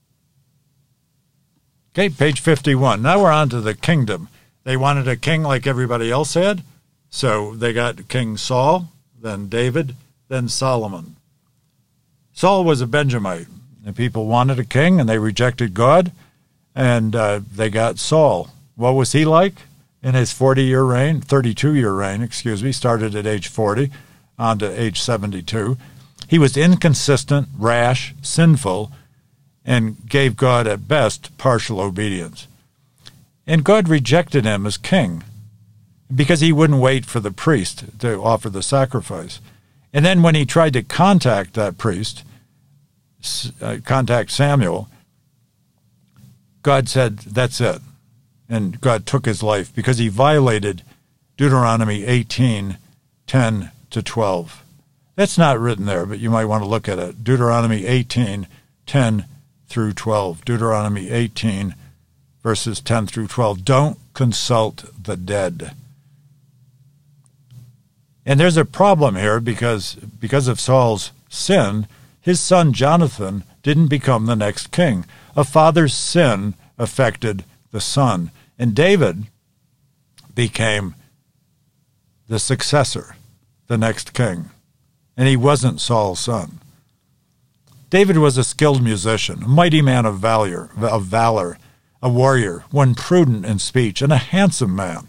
[SPEAKER 1] Okay, page 51. Now we're on to the kingdom. They wanted a king like everybody else had, so they got King Saul, then David, then Solomon. Saul was a Benjamite, and people wanted a king, and they rejected God, and they got Saul. What was he like in his 32-year reign, started at age 40 on to age 72. He was inconsistent, rash, sinful, and gave God at best partial obedience. And God rejected him as king because he wouldn't wait for the priest to offer the sacrifice. And then when he tried to contact that priest, contact Samuel, God said, that's it. And God took his life because he violated Deuteronomy 18:10-12. That's not written there, but you might want to look at it. Deuteronomy 18:10-12. Deuteronomy 18, verses 10 through 12. Don't consult the dead. And there's a problem here because of Saul's sin, his son Jonathan didn't become the next king. A father's sin affected the son. And David became the successor, the next king. And he wasn't Saul's son. David was a skilled musician, a mighty man of valor, a warrior, one prudent in speech, and a handsome man.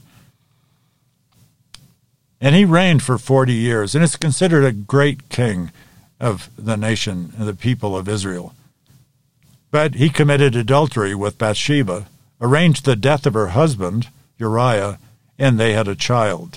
[SPEAKER 1] And he reigned for 40 years, and is considered a great king of the nation and the people of Israel. But he committed adultery with Bathsheba, arranged the death of her husband, Uriah, and they had a child.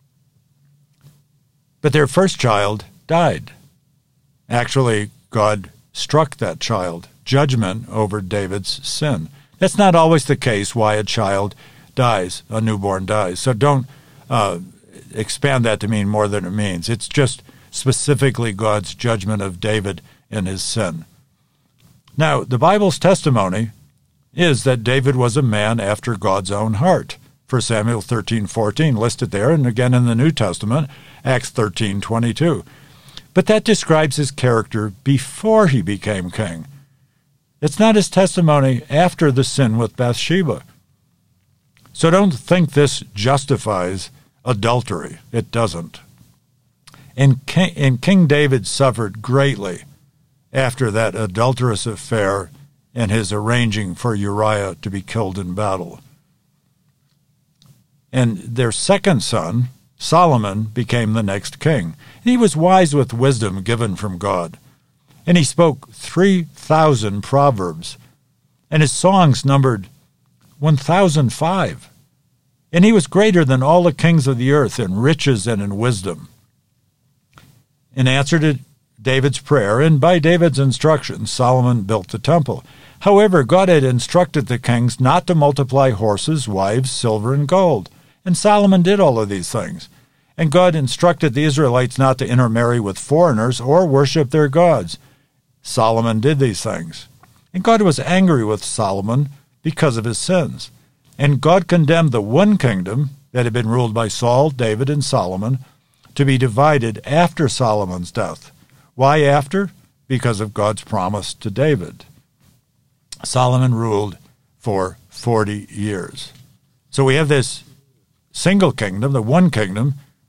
[SPEAKER 1] But their first child died. Actually, God struck that child, judgment over David's sin. That's not always the case why a child dies, a newborn dies. So don't expand that to mean more than it means. It's just specifically God's judgment of David and his sin. Now, the Bible's testimony is that David was a man after God's own heart. 1 Samuel 13:14 listed there, and again in the New Testament, Acts 13:22. But that describes his character before he became king. It's not his testimony after the sin with Bathsheba. So don't think this justifies adultery. It doesn't. And King David suffered greatly after that adulterous affair and his arranging for Uriah to be killed in battle. And their second son, Solomon, became the next king. He was wise with wisdom given from God. And he spoke 3,000 proverbs. And his songs numbered 1,005. And he was greater than all the kings of the earth in riches and in wisdom. In answer to David's prayer, and by David's instructions, Solomon built the temple. However, God had instructed the kings not to multiply horses, wives, silver, and gold. And Solomon did all of these things. And God instructed the Israelites not to intermarry with foreigners or worship their gods. Solomon did these things. And God was angry with Solomon because of his sins. And God condemned the one kingdom that had been ruled by Saul, David, and Solomon to be divided after Solomon's death. Why after? Because of God's promise to David. Solomon ruled for 40 years. So we have this single kingdom, the one kingdom,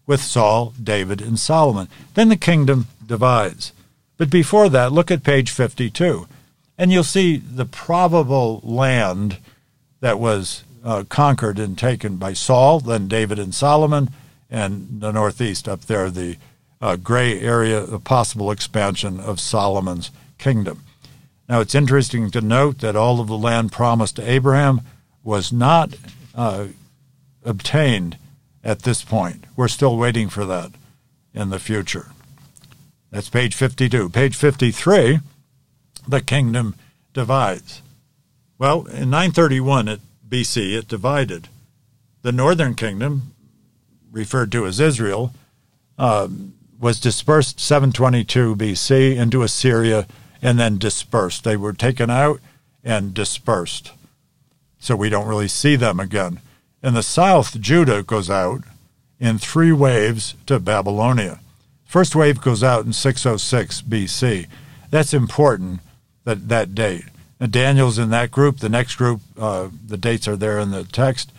[SPEAKER 1] with Saul, David, and Solomon. Then the kingdom divides. But before that, look at page 52, and you'll see the probable land that was conquered and taken by Saul, then David and Solomon, and the northeast up there, the gray area, the possible expansion of Solomon's kingdom. Now, it's interesting to note that all of the land promised to Abraham was not obtained at this point. We're still waiting for that in the future. That's page 52. Page 53, the kingdom divides. Well, in 931 BC, it divided. The northern kingdom, referred to as Israel, was dispersed 722 BC into Assyria and then dispersed. They were taken out and dispersed. So we don't really see them again. In the south, Judah goes out in 3 waves to Babylonia. First wave goes out in 606 BC. That's important, that date. And Daniel's in that group. The next group, the dates are there in the text.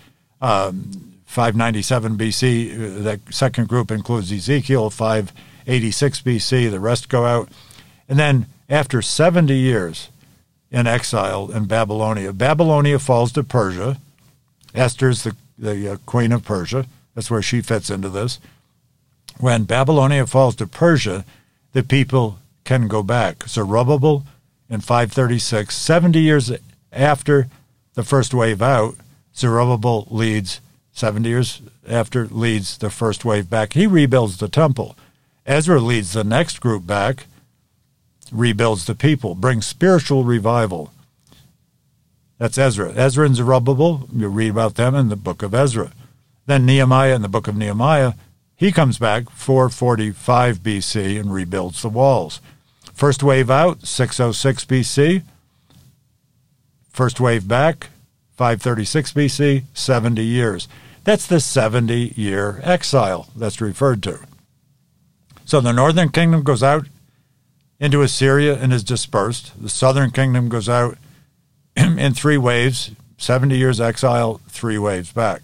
[SPEAKER 1] 597 BC, that second group includes Ezekiel. 586 BC, the rest go out. And then after 70 years in exile in Babylonia, Babylonia falls to Persia. Esther's the queen of Persia. That's where she fits into this. When Babylonia falls to Persia, the people can go back. Zerubbabel in 536, 70 years after the first wave out, Zerubbabel leads, 70 years after, leads the first wave back. He rebuilds the temple. Ezra leads the next group back, rebuilds the people, brings spiritual revival. That's Ezra. Ezra and Zerubbabel, you read about them in the book of Ezra. Then Nehemiah in the book of Nehemiah, he comes back 445 BC and rebuilds the walls. First wave out, 606 BC. First wave back, 536 BC, 70 years. That's the 70-year exile that's referred to. So the northern kingdom goes out into Assyria and is dispersed. The southern kingdom goes out in 3 waves, 70 years exile, 3 waves back.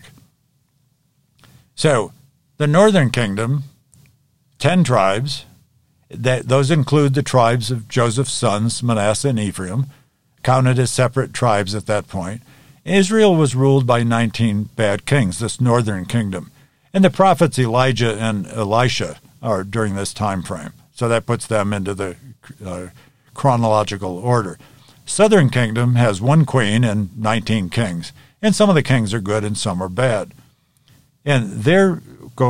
[SPEAKER 1] So the northern kingdom, 10 tribes, those include the tribes of Joseph's sons, Manasseh and Ephraim, counted as separate tribes at that point. Israel was ruled by 19 bad kings, this northern kingdom. And the prophets Elijah and Elisha are during this time frame. So that puts them into the chronological order. Southern kingdom has 1 queen and 19 kings. And some of the kings are good and some are bad. And they're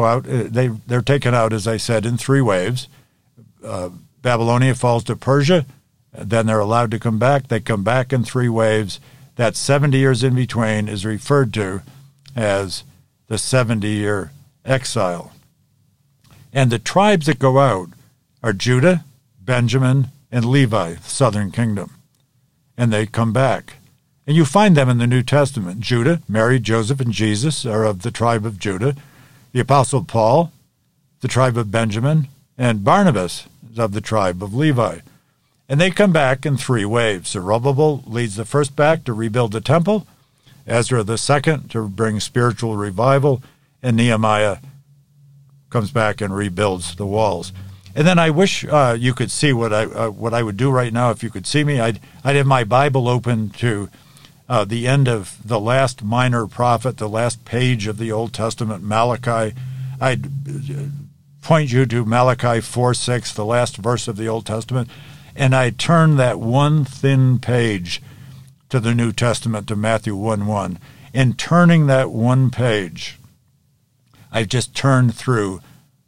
[SPEAKER 1] taken out, as I said, in 3 waves. Babylonia falls to Persia. Then they're allowed to come back. They come back in 3 waves. That 70 years in between is referred to as the 70-year exile. And the tribes that go out are Judah, Benjamin, and Levi, the southern kingdom. And they come back. And you find them in the New Testament. Judah, Mary, Joseph, and Jesus are of the tribe of Judah. The Apostle Paul, the tribe of Benjamin, and Barnabas is of the tribe of Levi. And they come back in 3 waves. Zerubbabel leads the first back to rebuild the temple, Ezra the second to bring spiritual revival, and Nehemiah comes back and rebuilds the walls. And then I wish you could see what I would do right now if you could see me. I'd have my Bible open to the end of the last minor prophet, the last page of the Old Testament, Malachi. I'd point you to Malachi 4:6, the last verse of the Old Testament, and I'd turn that one thin page to the New Testament, to Matthew 1:1. In turning that one page, I've just turned through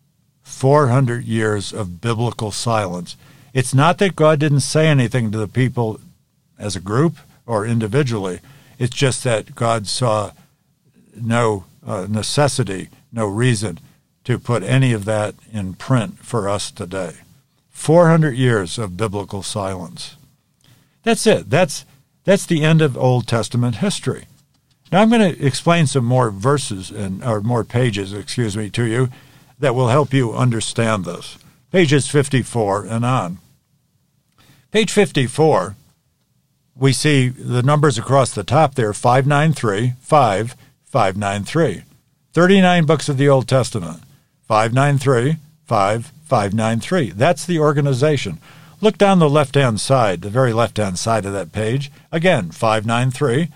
[SPEAKER 1] 400 years of biblical silence. It's not that God didn't say anything to the people as a group or individually. It's just that God saw no necessity, no reason to put any of that in print for us today. 400 years of biblical silence. That's it. That's the end of Old Testament history. Now I'm going to explain some more verses or more pages, to you that will help you understand this. Pages 54 and on. Page 54, we see the numbers across the top there, 593, 5, 593. 39 books of the Old Testament. 593 5593. That's the organization. Look down the left-hand side, the very left-hand side of that page. Again, 593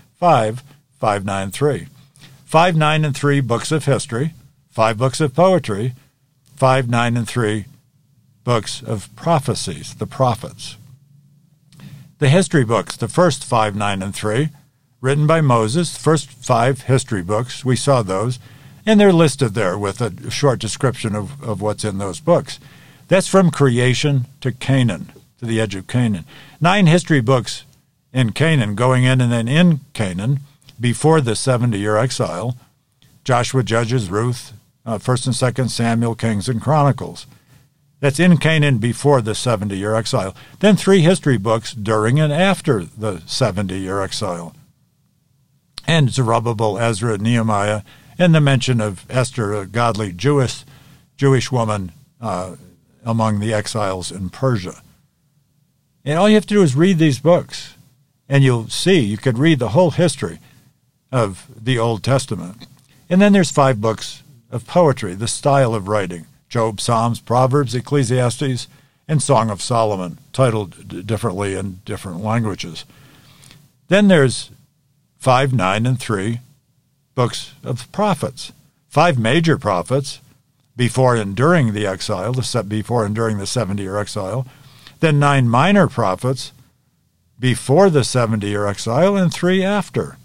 [SPEAKER 1] 5593. 5, 9, and 3 books of history, 5 books of poetry, 5, 9, and 3 books of prophecies, the prophets. The history books, the first 5, 9, and 3, written by Moses, first 5 history books, we saw those, and they're listed there with a short description of what's in those books. That's from creation to Canaan, to the edge of Canaan. 9 history books in Canaan, going in and then in Canaan, before the 70-year exile, Joshua, Judges, Ruth, 1st and 2nd Samuel, Kings, and Chronicles. That's in Canaan before the 70-year exile. Then 3 history books during and after the 70-year exile. And Zerubbabel, Ezra, Nehemiah, and the mention of Esther, a godly Jewish woman among the exiles in Persia. And all you have to do is read these books, and you'll see, you could read the whole history of the Old Testament. And then there's 5 books of poetry, the style of writing: Job, Psalms, Proverbs, Ecclesiastes, and Song of Solomon, titled differently in different languages. Then there's 5, 9, and 3 books of prophets. 5 major prophets before and during the exile, before and during the 70-year exile. Then 9 minor prophets before the 70-year exile, and 3 after.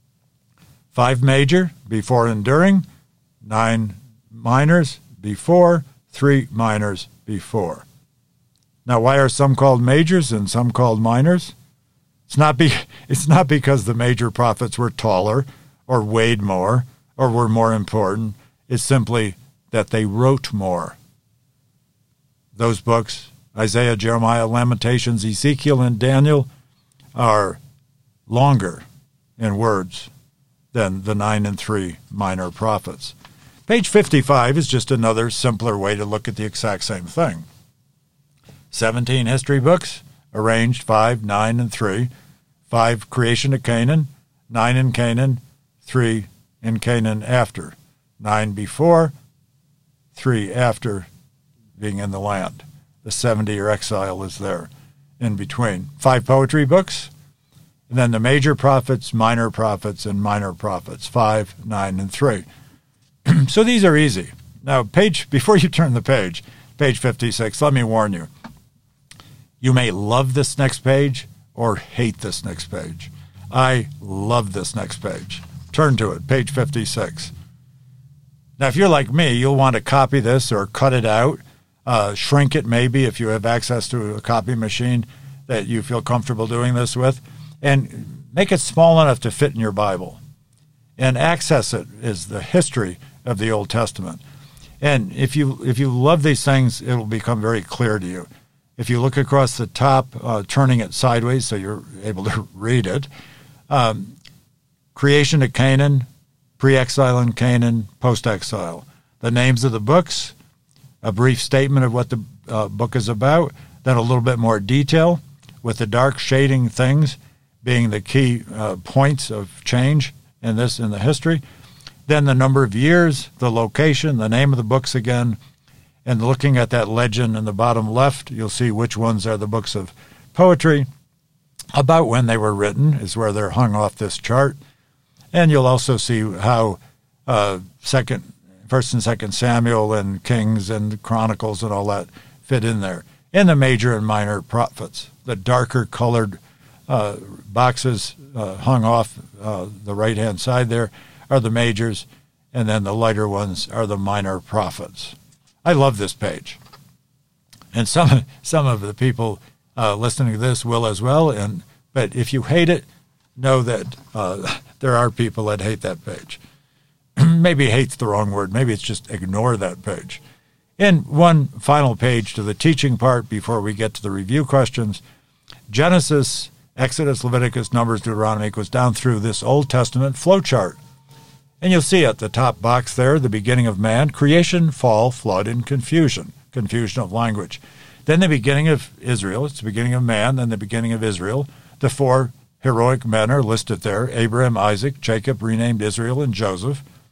[SPEAKER 1] 5 major before and during, 9 minors before, 3 minors before. Now, why are some called majors and some called minors? It's not because the major prophets were taller or weighed more or were more important. It's simply that they wrote more. Those books, Isaiah, Jeremiah, Lamentations, Ezekiel, and Daniel, are longer in words than the 9 and 3 minor prophets. Page 55 is just another simpler way to look at the exact same thing. 17 history books, arranged 5, 9, and 3. 5 creation to Canaan, 9 in Canaan, 3 in Canaan after. 9 before, 3 after being in the land. The 70-year exile is there in between. 5 poetry books, and then the major prophets, minor prophets, and minor prophets, 5, 9, and 3. So these are easy. Now, before you turn the page 56, let me warn you. You may love this next page or hate this next page. I love this next page. Turn to it, page 56. Now, if you're like me, you'll want to copy this or cut it out, shrink it maybe if you have access to a copy machine that you feel comfortable doing this with, and make it small enough to fit in your Bible. And access it is the history of the Old Testament. And if you love these things, it will become very clear to you. If you look across the top, turning it sideways so you're able to read it, creation to Canaan, pre-exile in Canaan, post-exile. The names of the books, a brief statement of what the book is about, then a little bit more detail, with the dark shading things being the key points of change in the history. Then the number of years, the location, the name of the books again, and looking at that legend in the bottom left, you'll see which ones are the books of poetry. About when they were written is where they're hung off this chart. And you'll also see how 1st and 2nd Samuel and Kings and Chronicles and all that fit in there. And the major and minor prophets. The darker colored boxes hung off the right-hand side there are the majors, and then the lighter ones are the minor prophets. I love this page. And some of the people listening to this will as well. But if you hate it, know that there are people that hate that page. Maybe hate's the wrong word. Maybe it's just ignore that page. And one final page to the teaching part before we get to the review questions. Genesis, Exodus, Leviticus, Numbers, Deuteronomy goes down through this Old Testament flowchart. And you'll see at the top box there, the beginning of man, creation, fall, flood, and confusion of language. Then the beginning of Israel, it's the beginning of man, then the beginning of Israel. The 4 heroic men are listed there: Abraham, Isaac, Jacob, renamed Israel, and Joseph.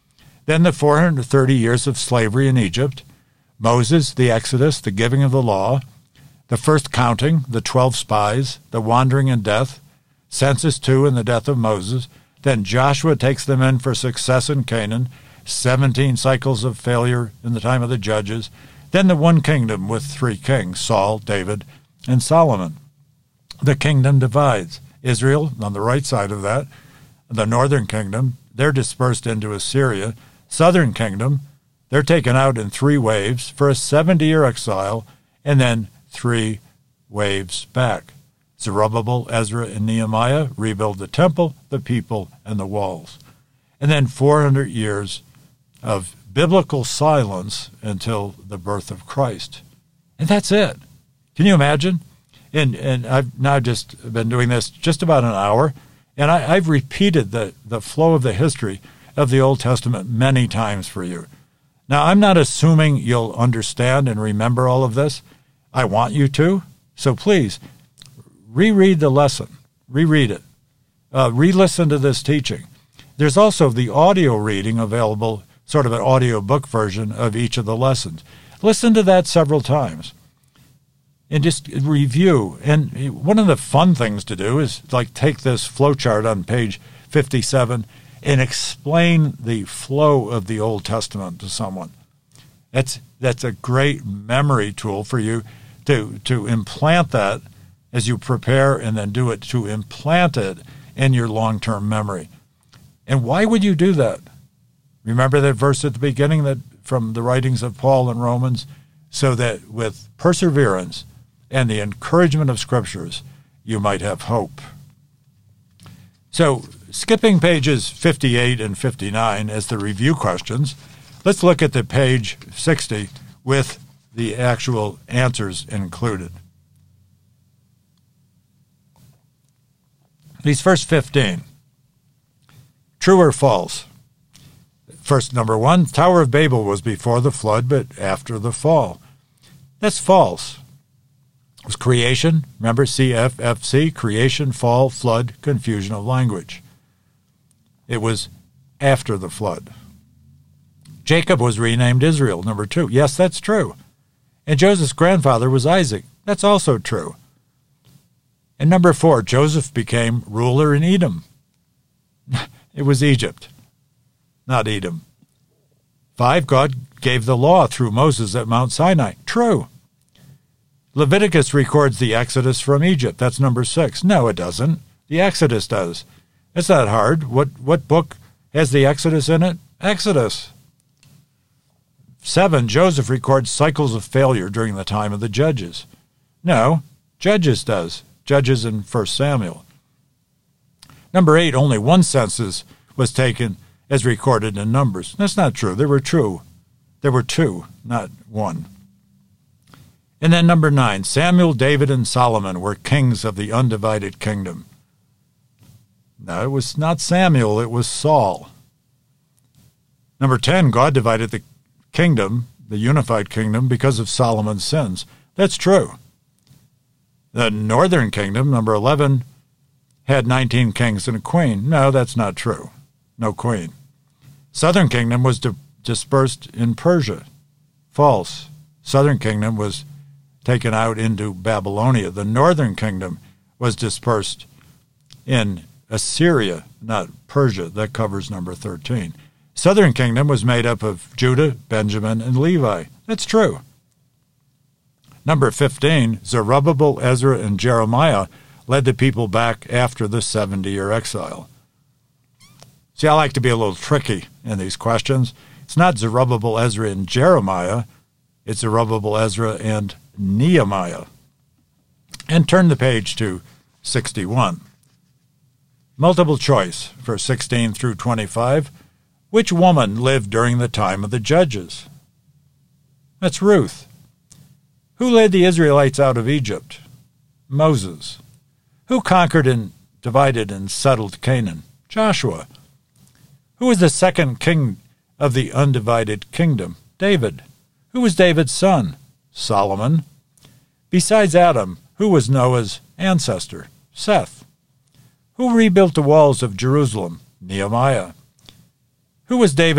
[SPEAKER 1] Then the 430 years of slavery in Egypt, Moses, the Exodus, the giving of the law, the first counting, the 12 spies, the wandering and death, census 2 and the death of Moses. Then Joshua takes them in for success in Canaan, 17 cycles of failure in the time of the judges. Then the one kingdom with 3 kings, Saul, David, and Solomon. The kingdom divides. Israel, on the right side of that, the northern kingdom, they're dispersed into Assyria. Southern kingdom, they're taken out in 3 waves for a 70-year exile, and then 3 waves back. Zerubbabel, Ezra, and Nehemiah rebuild the temple, the people, and the walls. And then 400 years of biblical silence until the birth of Christ. And that's it. Can you imagine? And I've now just been doing this just about an hour, and I've repeated the flow of the history of the Old Testament many times for you. Now, I'm not assuming you'll understand and remember all of this. I want you to. So please, reread the lesson. Reread it. Re-listen to this teaching. There's also the audio reading available, sort of an audio book version of each of the lessons. Listen to that several times and just review. And one of the fun things to do is like take this flowchart on page 57 and explain the flow of the Old Testament to someone. That's a great memory tool for you to implant that as you prepare, and then do it to implant it in your long-term memory. And why would you do that? Remember that verse at the beginning that from the writings of Paul in Romans, so that with perseverance and the encouragement of Scriptures, you might have hope. So, skipping pages 58 and 59 as the review questions, let's look at the page 60 with the actual answers included. These first 15, true or false? First, number 1, Tower of Babel was before the flood, but after the fall. That's false. It was creation. Remember CFFC, creation, fall, flood, confusion of language. It was after the flood. Jacob was renamed Israel, number 2. Yes, that's true. And Joseph's grandfather was Isaac. That's also true. And number 4, Joseph became ruler in Edom. It was Egypt, not Edom. 5, God gave the law through Moses at Mount Sinai. True. Leviticus records the Exodus from Egypt. That's number 6. No, it doesn't. The Exodus does. It's not hard. What book has the Exodus in it? Exodus. 7, Joseph records cycles of failure during the time of the judges. No, Judges does. Judges in 1 Samuel. Number 8, only 1 census was taken as recorded in Numbers. That's not true. There were 2, not 1. And then number 9, Samuel, David, and Solomon were kings of the undivided kingdom. No, it was not Samuel, it was Saul. Number 10, God divided the kingdom, the unified kingdom, because of Solomon's sins. That's true. The northern kingdom, number 11, had 19 kings and a queen. No, that's not true. No queen. Southern kingdom was dispersed in Persia. False. Southern kingdom was taken out into Babylonia. The northern kingdom was dispersed in Assyria, not Persia. That covers number 13. Southern kingdom was made up of Judah, Benjamin, and Levi. That's true. Number 15, Zerubbabel, Ezra, and Jeremiah led the people back after the 70-year exile. See, I like to be a little tricky in these questions. It's not Zerubbabel, Ezra, and Jeremiah. It's Zerubbabel, Ezra, and Nehemiah. And turn the page to 61. Multiple choice for 16 through 25. Which woman lived during the time of the judges? That's Ruth. Who led the Israelites out of Egypt? Moses. Who conquered and divided and settled Canaan? Joshua. Who was the second king of the undivided kingdom? David. Who was David's son? Solomon. Besides Adam, who was Noah's ancestor? Seth. Who rebuilt the walls of Jerusalem? Nehemiah. Who was David's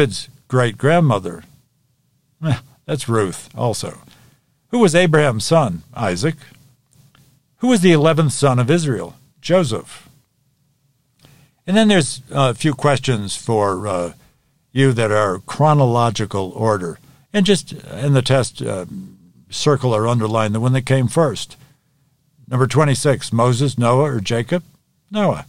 [SPEAKER 1] great-grandmother? That's Ruth also. Who was Abraham's son? Isaac. Who was the 11th son of Israel? Joseph. And then there's a few questions for you that are chronological order. And just in the test, circle or underline the one that came first. Number 26, Moses, Noah, or Jacob? Noah.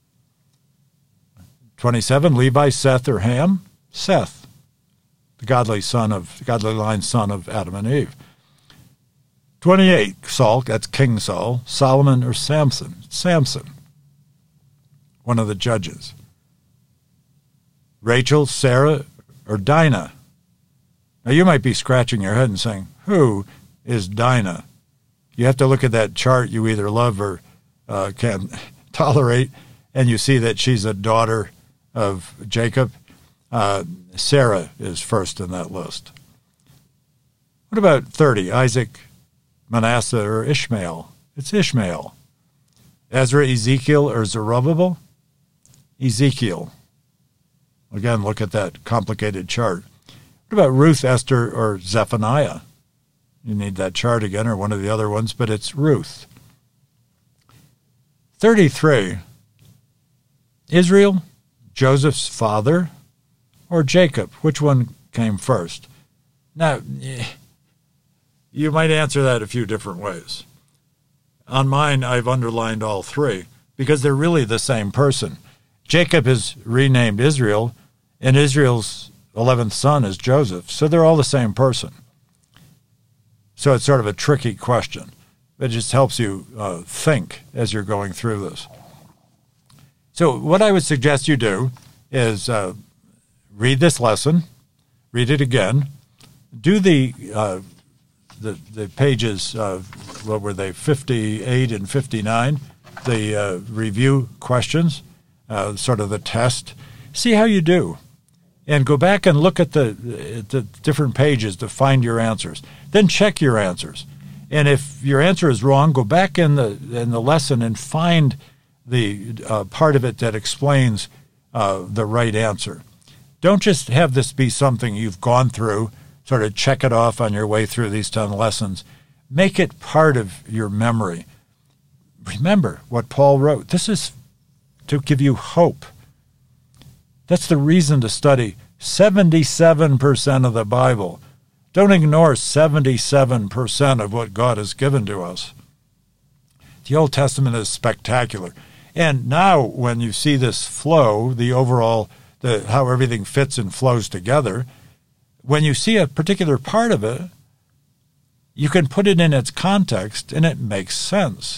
[SPEAKER 1] 27, Levi, Seth, or Ham? Seth, the godly line son of Adam and Eve. 28, Saul, that's King Saul. Solomon or Samson? Samson, one of the judges. Rachel, Sarah, or Dinah? Now you might be scratching your head and saying, who is Dinah? You have to look at that chart you either love or can tolerate, and you see that she's a daughter of Jacob. Sarah is first in that list. What about 30? Isaac, Manasseh, or Ishmael? It's Ishmael. Ezra, Ezekiel, or Zerubbabel? Ezekiel. Again, look at that complicated chart. What about Ruth, Esther, or Zephaniah? You need that chart again, or one of the other ones, but it's Ruth. 33. Israel, Joseph's father, or Jacob? Which one came first? Now, you might answer that a few different ways. On mine, I've underlined all three because they're really the same person. Jacob is renamed Israel, and Israel's 11th son is Joseph, so they're all the same person. So it's sort of a tricky question. It just helps you think as you're going through this. So what I would suggest you do is read this lesson, read it again, do the pages, what were they, 58 and 59, the review questions, sort of the test. See how you do. And go back and look at the different pages to find your answers. Then check your answers. And if your answer is wrong, go back in the lesson and find the part of it that explains the right answer. Don't just have this be something you've gone through, sort of check it off on your way through these 10 lessons. Make it part of your memory. Remember what Paul wrote. This is to give you hope. That's the reason to study 77% of the Bible. Don't ignore 77% of what God has given to us. The Old Testament is spectacular. And now when you see this flow, the overall, how everything fits and flows together, when you see a particular part of it, you can put it in its context and it makes sense.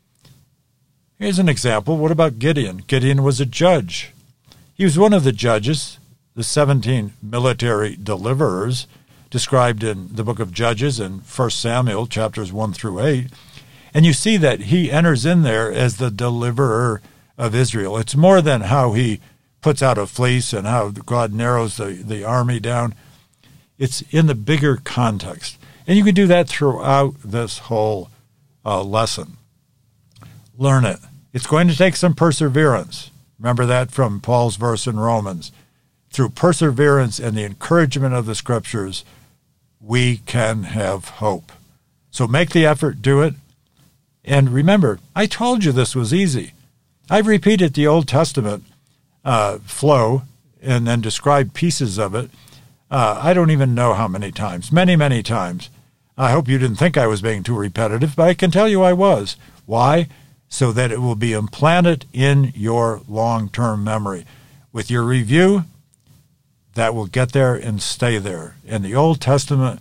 [SPEAKER 1] Here's an example. What about Gideon? Gideon was a judge. He was one of the judges, the 17 military deliverers described in the book of Judges and 1 Samuel, chapters 1 through 8. And you see that he enters in there as the deliverer of Israel. It's more than how he puts out a fleece and how God narrows the army down. It's in the bigger context. And you can do that throughout this whole lesson. Learn it. It's going to take some perseverance. Remember that from Paul's verse in Romans. Through perseverance and the encouragement of the Scriptures, we can have hope. So make the effort, do it. And remember, I told you this was easy. I've repeated the Old Testament flow and then described pieces of it. I don't even know how many times. Many, many times. I hope you didn't think I was being too repetitive, but I can tell you I was. Why? So that it will be implanted in your long-term memory. With your review, that will get there and stay there. In the Old Testament,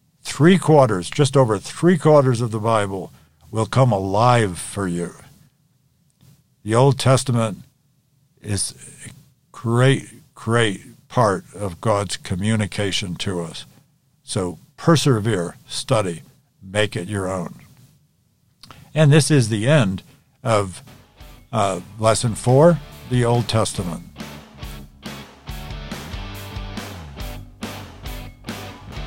[SPEAKER 1] just over three-quarters of the Bible will come alive for you. The Old Testament is a great, great part of God's communication to us. So persevere, study, make it your own. And this is the end of Lesson 4, the Old Testament.